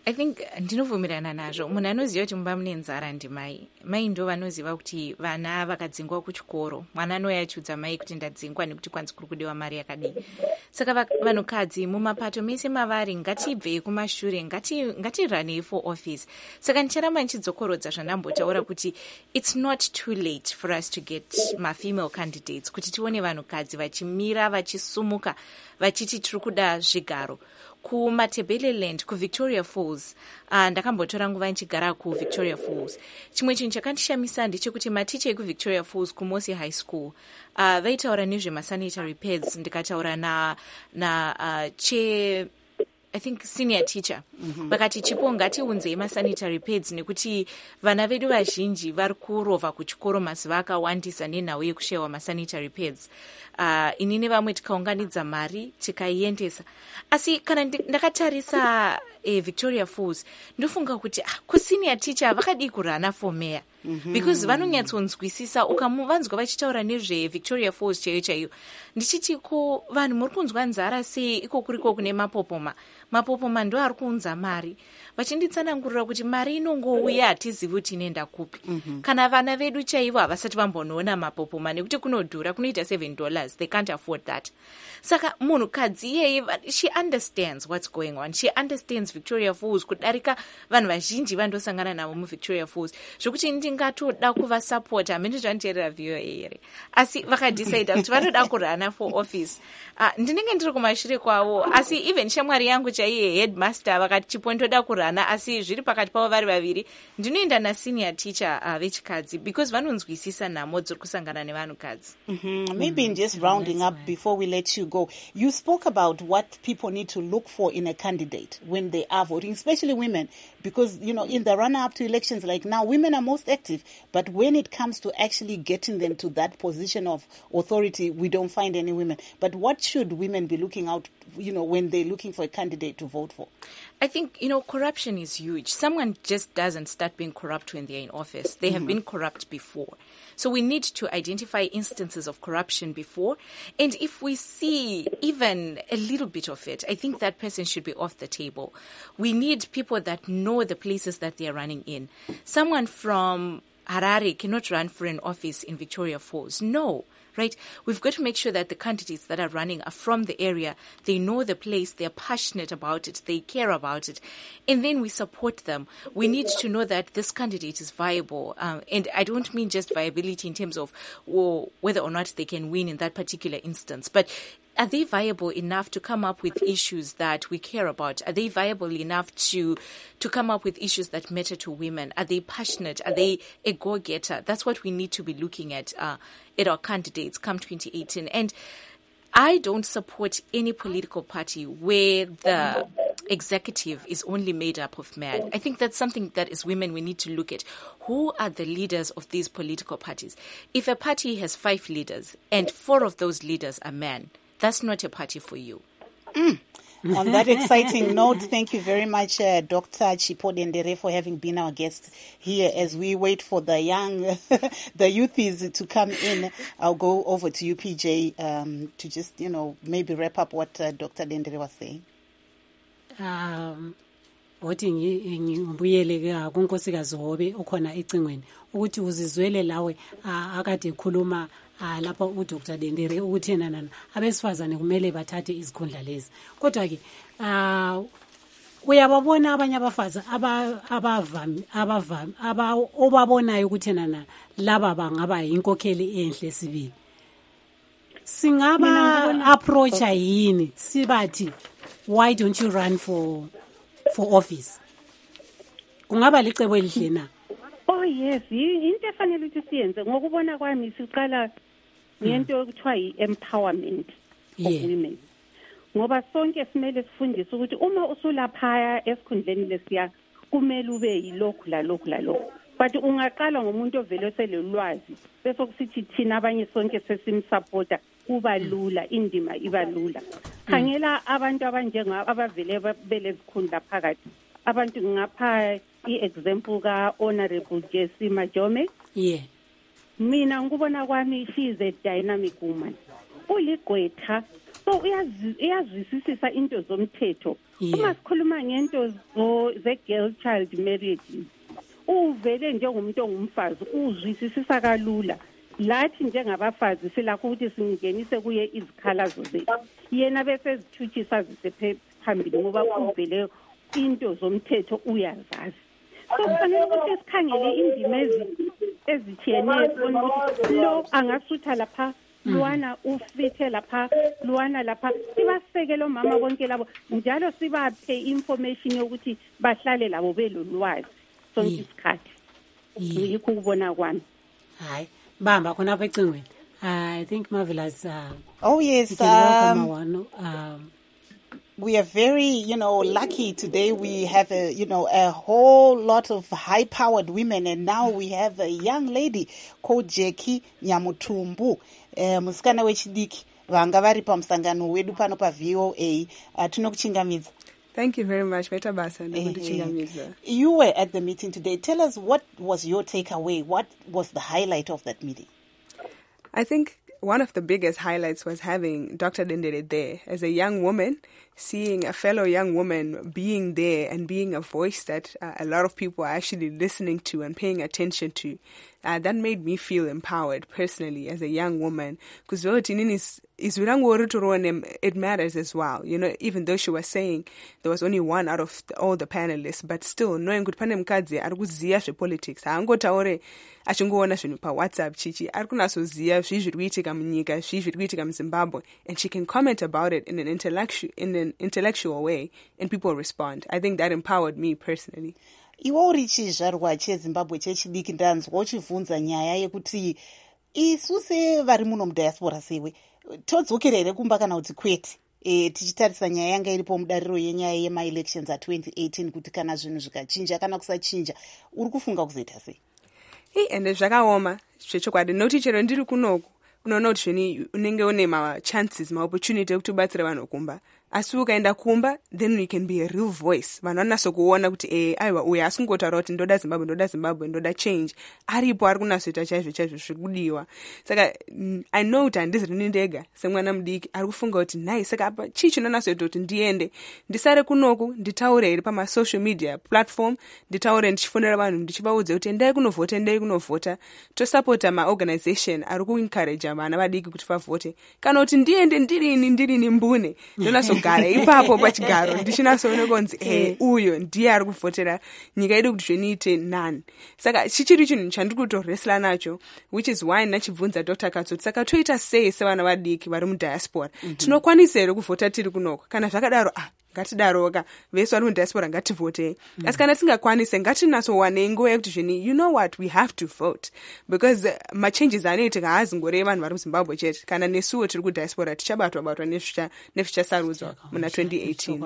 I think ndinovumirana nazvo. Munhu anoziva kuti mumba mune nzara ndimai. Mai ndo vanoziva kuti vana vakadzingwa kuchikoro. Mwana anouya achiudza mai kuti ndadzingwa nekuti kwanzi kuri kudiwa mari yakadii. Saka vanhukadzi mumapato mese mavari ngatibvei kumashure, ngati ngatiranei for office. Saka ndicharamba ndichidzokorodza zvandambotaura kuti it's not too late for us to get ma-female candidates, kuti tione vanhukadzi vachimira vachisumuka vachiti tiri kuda zvigaro. kuMatebeleland kuVictoria Falls, uh, ndakambotora nguva ndichigara kuVictoria Falls. Chimwe chinhu chakandishamisa ndechekuti maticha ekuVictoria Falls kuMosi High School uh, vaitaura nezvemasanitary pads. Ndikataura na, na uh, che I think senior teacher vakati mm-hmm. chipo ngatiunzei masanitary pads nekuti vana vedu vazhinji vari kurova kuchikoro mazuva akawandisa nenhau yekushayiwa masanitary pads. Uh, inini vamwe tikaunganidza mari tikaiendesa, asi kana ndakatarisa eh, Victoria Falls ndofunga kuti ah, kusenior teacher vakadii kurana for mayor mm-hmm. because vanonyatsonzwisisa. Ukamuvanzwa vachitaura nezve Victoria Falls chaiyo chaiyo ndichiti ko vanhu muri kunzwa nzara sei iko kuriko kune mapopoma. Mapopoma ndo ari kuunza mari. Vachinditsanangurira kuti mari inongouya hatizivi kuti inoenda kupi. Mm-hmm. Kana vana vedu chaivo havasati vambonoona mapopoma nekuti kunodhura, kunoita seven dollars. They can't afford that. Saka munhukadzi iyeye, she understands what's going on. She understands Victoria Falls kudarika vanhu vazhinji vandosangana navo muVictoria Falls. Zvokuti ndingatoda kuvasapota, hamene zvandicherera V O A here. Asi vakadecide kuti vanoda kurana for office. Uh, ndinenge ndiri kumashure kwavo, asi even shamwari yangu chaiye headmaster vakati chipo ndoda kurana, asi zviri pakati pavo vari vaviri ndinoenda nasenior teacher uh, vechikadzi because vanonzwisisa nhamo dziri kusangana nevanhukadzi. Mm-hmm. Maybe mm-hmm. just rounding up before we let you go, you spoke about what people need to look for in a candidate when they are voting, especially women, because, you know, in the run-up to elections, like now, women are most active, but when it comes to actually getting them to that position of authority, we don't find any women. But what should women be looking out, you know, when they're looking for a candidate to vote for? I think, you know, corruption is huge. Someone just doesn't start being corrupt when they're in office. They have mm-hmm. been corrupt before. So we need to identify instances of corruption before. And if we see even a little bit of it, I think that person should be off the table. We need people that know the places that they are running in. Someone from Harare cannot run for an office in Victoria Falls. No. Right? We've got to make sure that the candidates that are running are from the area. They know the place. They're passionate about it. They care about it. And then we support them. We need to know that this candidate is viable. Um, and I don't mean just viability in terms of well, whether or not they can win in that particular instance, but are they viable enough to come up with issues that we care about? Are they viable enough to to come up with issues that matter to women? Are they passionate? Are they a go-getter? That's what we need to be looking at uh, at our candidates come twenty eighteen. And I don't support any political party where the executive is only made up of men. I think that's something that as women we need to look at. Who are the leaders of these political parties? If a party has five leaders and four of those leaders are men, that's not a party for you. Mm. On that exciting note, thank you very much, uh, Doctor Chipo Dendere, for having been our guest here as we wait for the young, the youthies to come in. I'll go over to you, P J, um, to just, you know, maybe wrap up what uh, Doctor Dendere was saying. Um, Othi ngibuyele kunkosikazi Hobe okhona ecingweni ukuthi uzizwele lawe akade ekhuluma lapha uDr Dendere ukuthi yena nana abesifazane kumele bathathe izikhundla lezi. Kodwa ke uh uyababona abanye abafazi abavami abavami aba obabonayo ukuthi nana laba bangaba inkokheli enhle sibili. Singaba approach yini sibathi why don't you run for for office? Kungaba licebo elihle na? Oh yes, into efanele ukuthi siyenze ngokubona kwami siqala ngento ekuthiwa yi-empowerment of women. Ngoba sonke simele sifundise ukuthi uma usulaphaya esikhundleni lesiya kumele ube yilokhu la lokhu la lokhu. But ungaqala ngomuntu ovele selolwazi bese kusithi thina abanye sonke sesimsupporta kuba lula, indima iba lula. Khangela abantu abanjenga abavele belezikhundla phakathi. Abantu ngapha i-example ka Honorable Jessie Majome. Yeah. Mina ngubona kwami she is a dynamic woman. Uligqwetha so uyazwisisisa into zomthetho. Uma sikhuluma ngento ze-girl child marriage, uvele njengomuntu ongumfazi uzwisisisa kalula. Lathi njengabafazi silakho ukuthi singenise kuye izikhalazo zethu. Yena bese ezithutshisa zise phambili ngoba uvele into zomthetho uyazazi. So kufanele ukuthi sikhangele indima ezithiyeneyo sibone ukuthi lo angasutha lapha, Luana ufithe lapha, Luana lapha. Sibasekele omama bonke labo njalo sibaphe information yokuthi bahlale labo belolwazi sonke isikhathi. Yikho ukubona kwami. Hayi. Bamba khona becingweni. I think Marvelous uh, oh yes um, um we are very, you know, lucky today. We have a, you know, a whole lot of high-powered women, and now we have a young lady called Jackie Nyamutumbu, uh, musikana wechidiki vanga vari pamusangano wedu pano pa V O A. Uh, tinokuchingamidza. Thank you very much, Meta Basa. Uh, you were at the meeting today. Tell us, what was your takeaway? What was the highlight of that meeting? I think one of the biggest highlights was having Doctor Dendere there as a young woman, seeing a fellow young woman being there and being a voice that uh, a lot of people are actually listening to and paying attention to. Uh, that made me feel empowered personally as a young woman, because it matters as well. You know, even though she was saying there was only one out of the, all the panelists, but still knowing kuti pane mukadzi ari kuziya zvepolitics, haangotaure achingoona zvinhu paWhatsApp chichi, ari kunasoziya zvii zviri kuitika munyika, zvii zviri kuitika muZimbabwe, and she can comment about it in an intellectual in an intellectual way, and people respond. I think that empowered me personally. Iwo uri chizvarwa cheZimbabwe chechidiki ndanzwa uchivhunza nyaya yekuti isu sevari muno mudiaspora sewe todzokera here kumba kana kuti kwete, e, tichitarisa nyaya yanga iripo mudariro yenyaya yema-elections a twenty eighteen kuti kana zvinhu zvikachinja kana kusachinja, uri kufunga kuzoita sei? Hey, ende zvakaoma zvechokwadi noti chero ndiri kunoku unoona kuti zveni unenge une ma-chances ma-opportunity ekuti ubatsira vanhu kumba, asi ukaenda kumba then you can be a real voice. Vanhu vanasokuona kuti eh aiwa uyu asi kungotaura kuti ndoda Zimbabwe ndoda Zimbabwe ndoda change, aripo ari kunasoita chaizvo chaizvo zviri kudiwa. Saka I know kuti handizini ndega semwana mudiki ari kufunga kuti nice, saka apa chii chinonasoita kuti ndiende ndisare kunoku nditaure here pama-social media platform, nditaure ndichifonera vanhu ndichivaudza kuti endai kunovhota endai kunovhota, tosapota ma-organization ari kuencourage vana vadiki kuti vavhote, kana kuti ndiende ndirini ndirini mbune ndonasogara ipapo pachigaro ndichinasoona kunzi eh uyo ndiye ari kuvhotera nyika yedu kuti zveniite nani. Saka chichiri chinhu chandiri kutorwesla nacho, which is why ndachibvunza Doctor Katsuti, saka toita sei sevana vadiki vari mudiaspora, mm -hmm. tinokwanisa here kuvhota tiri kunoko? Kana zvakadaro ah ngatidaroka vese vari mudiaspora ngativhotei, mm. asi kana tisingakwanise ngatinasowanei nguva yekuti zveni you know what we have to vote, because uh, machanges anoitika haazingorei vanhu vari muZimbabwe chete, kana nesuwo tiri kudiaspora tichabatwa batwa nezvichasarudzwa muna twenty eighteen.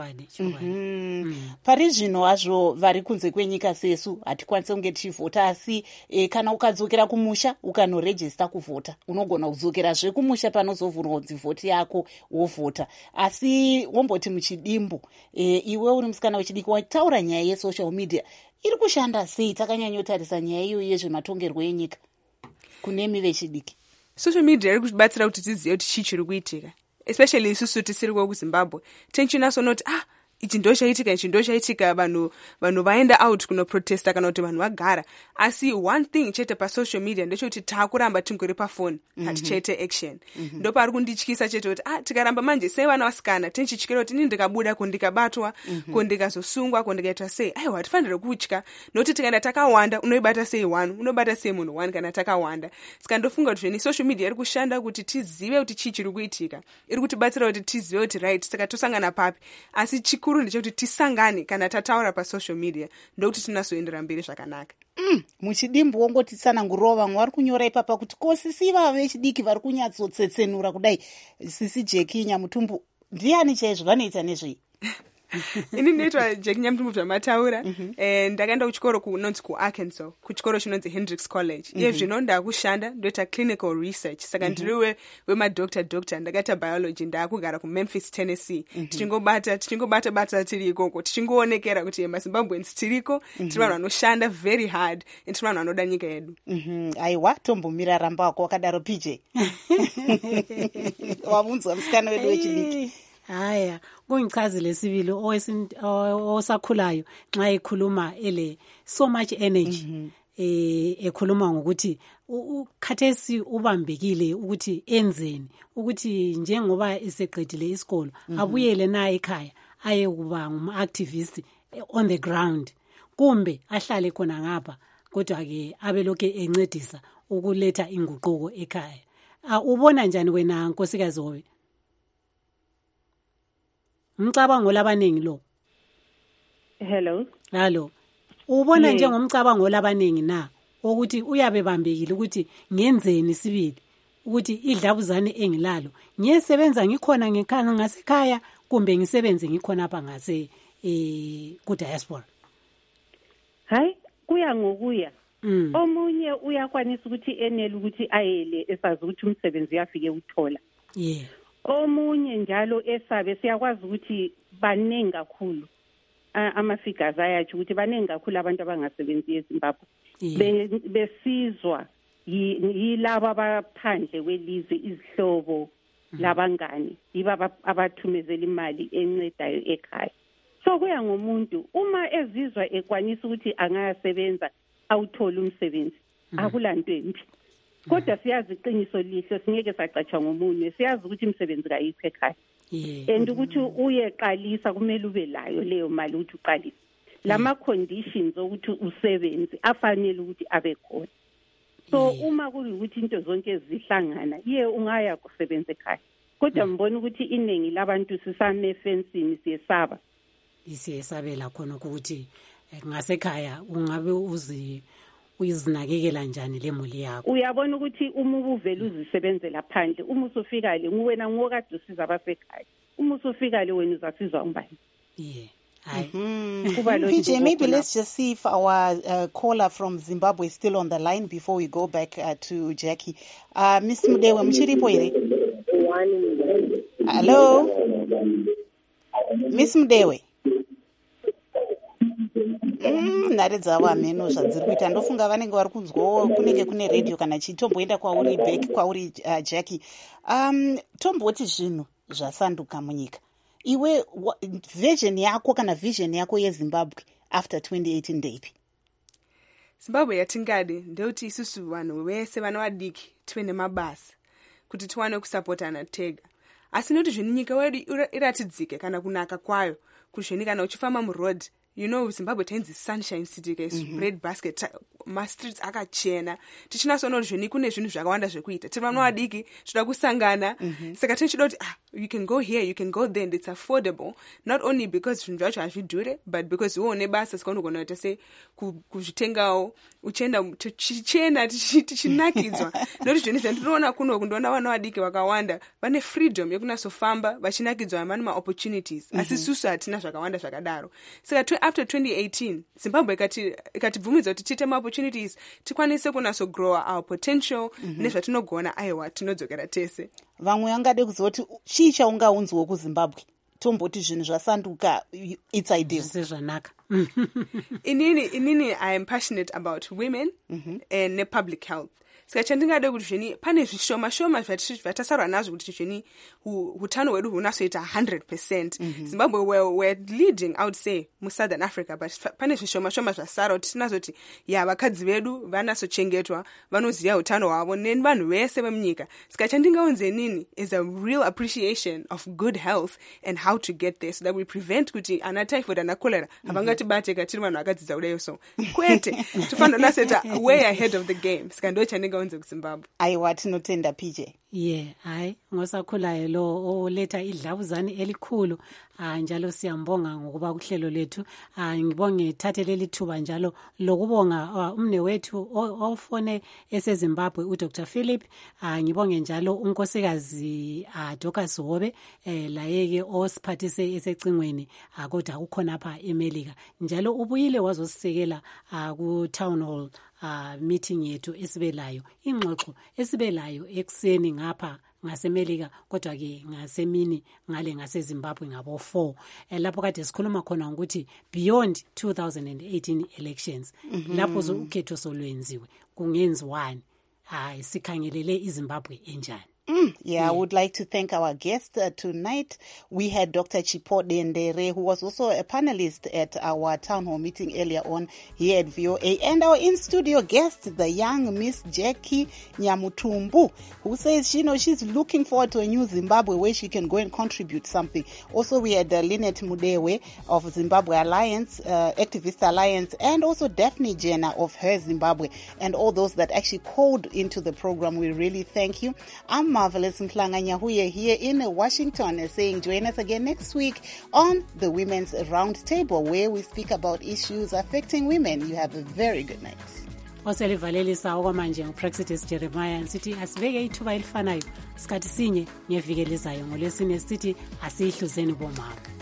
Mm-hmm. mm. Pari zvino hazvo vari kunze kwenyika sesu hatikwanise kunge tichivhota, asi e, kana ukadzokera kumusha ukanorejista kuvhota unogona kudzokerazve kumusha panozovhurwa kunzi vhoti yako wovhota. Asi womboti muchidimbu, e, iwe uri musikana wechidiki wataura nyaya yesocial media iri kushanda sei? Takanyanyotarisa nyaya iyo yezvematongerwo enyika kunemi vechidiki. Social media iri kutibatsira kuti tizive kuti chii chiri kuitika, especially isusu tisiriko kuZimbabwe. Tinchinasonoti ah ichi ndo chaitika ichi ndo chaitika, vanhu vanhu vaenda out kunoprotesta kana kuti vanhu vagara, asi one thing chete pasocial media ndechekuti taakuramba tingori pafoni, mm -hmm. hatichaite action. mm -hmm. ndo pari kundityisa chete kuti ah tikaramba manje sei vana vasikana tinchityikira kuti ini ndikabuda kundikabatwa, mm -hmm. kundikazosungwa kundikaitwa sei, aiwa hatifanire kutya nokuti tikaenda takawanda unoibata sei one unobata sei munhu one kana takawanda. Saka ndofunga kuti zveni social media iri kushanda kuti tizive kuti chii chiri kuitika, iri kutibatsira kuti tizive kuti right saka tosangana papi, asi chikuru ndechekuti tisangane kana tataura pasocial media ndokuti tinasoendera mberi zvakanaka. Mm, muchidimbu wongotitsanangurirawo vamwe vari kunyora ipapa kuti kosisi vava vechidiki vari kunyatsotsetsenura kudai. Sisi Jackie Nyamutumbu, ndiani chaizvo vanoita nezvei? ini ndinoitwa Jackie Nyamtumbu zvamataura and ndakaenda kuchikoro kunonzi kuArkansas kuchikoro chinonzi Hendrix College iye zvino ndakushanda ndoita clinical research saka ndiri wemadoctor doctor ndakaita biology ndakugara kuMemphis Tennessee tichingobata tichingobata bata tiri ikoko tichingoonekera kuti maZimbabweans tiriko tiri vanhu vanoshanda very hard and tiri vanhu vanoda nyika yedu. Aiwa tombomira ramba wako wakadaro P J wabunzwa musikana wedu wechidiki. Haya kungichazile sibili osakhulayo nxa ekhuluma ele so much energy eh ekhuluma ngokuthi ukhathesi ubambekile ukuthi enzeni ukuthi njengoba iseqedile isikolo abuyele na ekhaya aye kuba ngumactivist on the ground kumbe ahlale khona ngapha kodwa ke abeloke encedisa ukuletha inguquko ekhaya. Ubona njani wena Nkosikazi Hobe? Umcabango labaningi lo. Hello. Hallo. Ubona yeah. njengomcabango labaningi na ukuthi uyabe bambekile ukuthi ngenzeni sibili ukuthi idlabuzane engilalo ngiyesebenza ngikhona ngekhaya ngasekhaya kumbe ngisebenze ngikhona apha ngase eh ku diaspora. Hayi kuya ngokuya. Mm. Omunye uyakwanisa ukuthi enele ukuthi ayele esazi ukuthi umsebenzi uyafike uthola. Yeah. Omunye njalo esabe siyakwazi ukuthi baningi kakhulu ama figures ayathi ukuthi baningi kakhulu abantu abangasebenzi eZimbabwe. Yeah. Besizwa yilabo abaphandle kwelizwe izihlobo labangani yiba abathumezela imali encedayo ekhaya. So kuya ngomuntu uma ezizwa ekwanisa ukuthi angasebenza awuthola umsebenzi akulanto embi. Kodwa siyazi iqiniso lihle singeke sacatsha ngomunye siyazi ukuthi umsebenzi kayikho ekhaya. And ukuthi uyeqalisa kumele ube layo leyo mali ukuthi uqalise. Lama conditions ukuthi usebenze afanele ukuthi abe khona. So uma kuyukuthi into zonke zihlangana iye ungaya kusebenza ekhaya. Kodwa mbona ukuthi iningi labantu sisame fensini siyesaba. Isiyesabela khona ukuthi ngasekhaya ungabe uzi uyizinakekela njani lemuli yakho. Uyabona ukuthi uma ubuvela uzisebenzela phandle uma usufika le nguwena ngokade usiza abasekhaya. Uma usufika le wena uzasizwa ngubani? Yeah. Mm-hmm. P J, maybe let's just see if our uh, caller from Zimbabwe is still on the line before we go back uh, to Jackie. Uh, Miss Mudewe, mchiripo ire? Hello? Miss Mudewe? Mm, nare dzavo ameno zvadziri kuita ndofunga vanenge vari kunzwawo kunenge kune radio kana chii tomboenda kwauri back kwauri uh, Jackie. Um, tomboti zvinhu zvasanduka munyika. Iwe vision yako kana vision yako yeZimbabwe after twenty eighteen ndeipi? Zimbabwe yatingadi ndeuti isusu vanhu vese vana vadiki tive nemabasa kuti tiwane kusapotana tega. Asi noti zvini nyika wedu iratidzike kana kunaka kwayo kuti zvini kana uchifamba muroad you know Zimbabwe tenzi sunshine city guys mm-hmm. bread basket ma streets akachena tichinasonoti zvini kune zvinhu zvakawanda zvekuita tiri vana vadiki toda kusangana mm-hmm. saka tichida kuti ah you can go here you can go there and it's affordable not only because zvinhu zvacho hazvidhure but because iwo nebasa sikanogona kuita se kuzvitengawo uchenda tichena tichinakidzwa noti zvini zvandinoona kuno kundoona vana vadiki vakawanda vane freedom yekunasofamba vachinakidzwa mani ma opportunities mm-hmm. asi susu hatina zvakawanda zvakadaro saka after twenty eighteen Zimbabwe ikati ikatibvumidza kuti tiite ma opportunities tikwanise kunaso grow our potential mm-hmm. nezvatinogona aiwa tinodzokera tese. Vamwe vangade kuzoti chii chaungaunzwa kuZimbabwe tomboti zvinhu zvasanduka it's ideal zvanaka. inini inini I am passionate about women mm-hmm. and public health. Saka chandingade kuti zvini pane zvishoma shoma zvatasarwa nazvo kuti zvini hutano hwedu hunasoita one hundred percent. Mm-hmm. Zimbabwe we're, we're leading I would say mu Southern Africa but pane zvishoma shoma zvasara kuti tinazoti ya vakadzi vedu vanasochengetwa vanoziva hutano hwavo nevanhu vese vemunyika. Saka chandingaunze nini is a real appreciation of good health and how to get there so that we prevent kuti ana typhoid ana cholera havangatibate katiri vanhu vakadzidza kudayo so kwete tofanira kunaseta way ahead of the game. Saka ndo chandinga kawenze kuZimbabwe. Ayiwa tinotenda P J. Yeah, hayi ngosakhulayo lo oletha idlabuzane elikhulu ah njalo siyambonga ngokuba kuhlelo lethu. Ah ngibonge thathe leli thuba njalo lokubonga umne wethu ofone eseZimbabwe u Doctor Philip. Ah ngibonge njalo unkosikazi ah Dorcas Hobe eh layeke osiphathise esecingweni akodwa ukhona apha eMelika. Njalo ubuyile wazosisekela ah ku town hall uh meeting yethu esibelayo ingxoxo esibelayo ekseni ngapha ngaseMelika kodwa ke ngasemini ngale ngaseZimbabwe ngabo four lapho kade sikhuluma khona ukuthi beyond two thousand eighteen elections lapho ukhetho solwenziwe kungenziwani hayi sikhangelele iZimbabwe enjani. Mm, yeah, yeah, I would like to thank our guest uh, tonight. We had Doctor Chipo Dendere, who was also a panelist at our town hall meeting earlier on here at V O A, and our in-studio guest, the young Miss Jackie Nyamutumbu, who says, you know, she's looking forward to a new Zimbabwe where she can go and contribute something. Also, we had uh, Lynette Mudewe of Zimbabwe Alliance, uh, Activist Alliance, and also Daphne Jenner of Her Zimbabwe, and all those that actually called into the program. We really thank you. I'm Marvelous Mhlanga Nyahuye here in Washington, saying join us again next week on the Women's Roundtable, where we speak about issues affecting women. You have a very good night. Oselivalelisa okwamanje uPraxitis Jeremiah sithi asibeke ithuba elifanayo sikhathi sinye ngeviki elizayo ngolesine sithi asihluzeni bomama.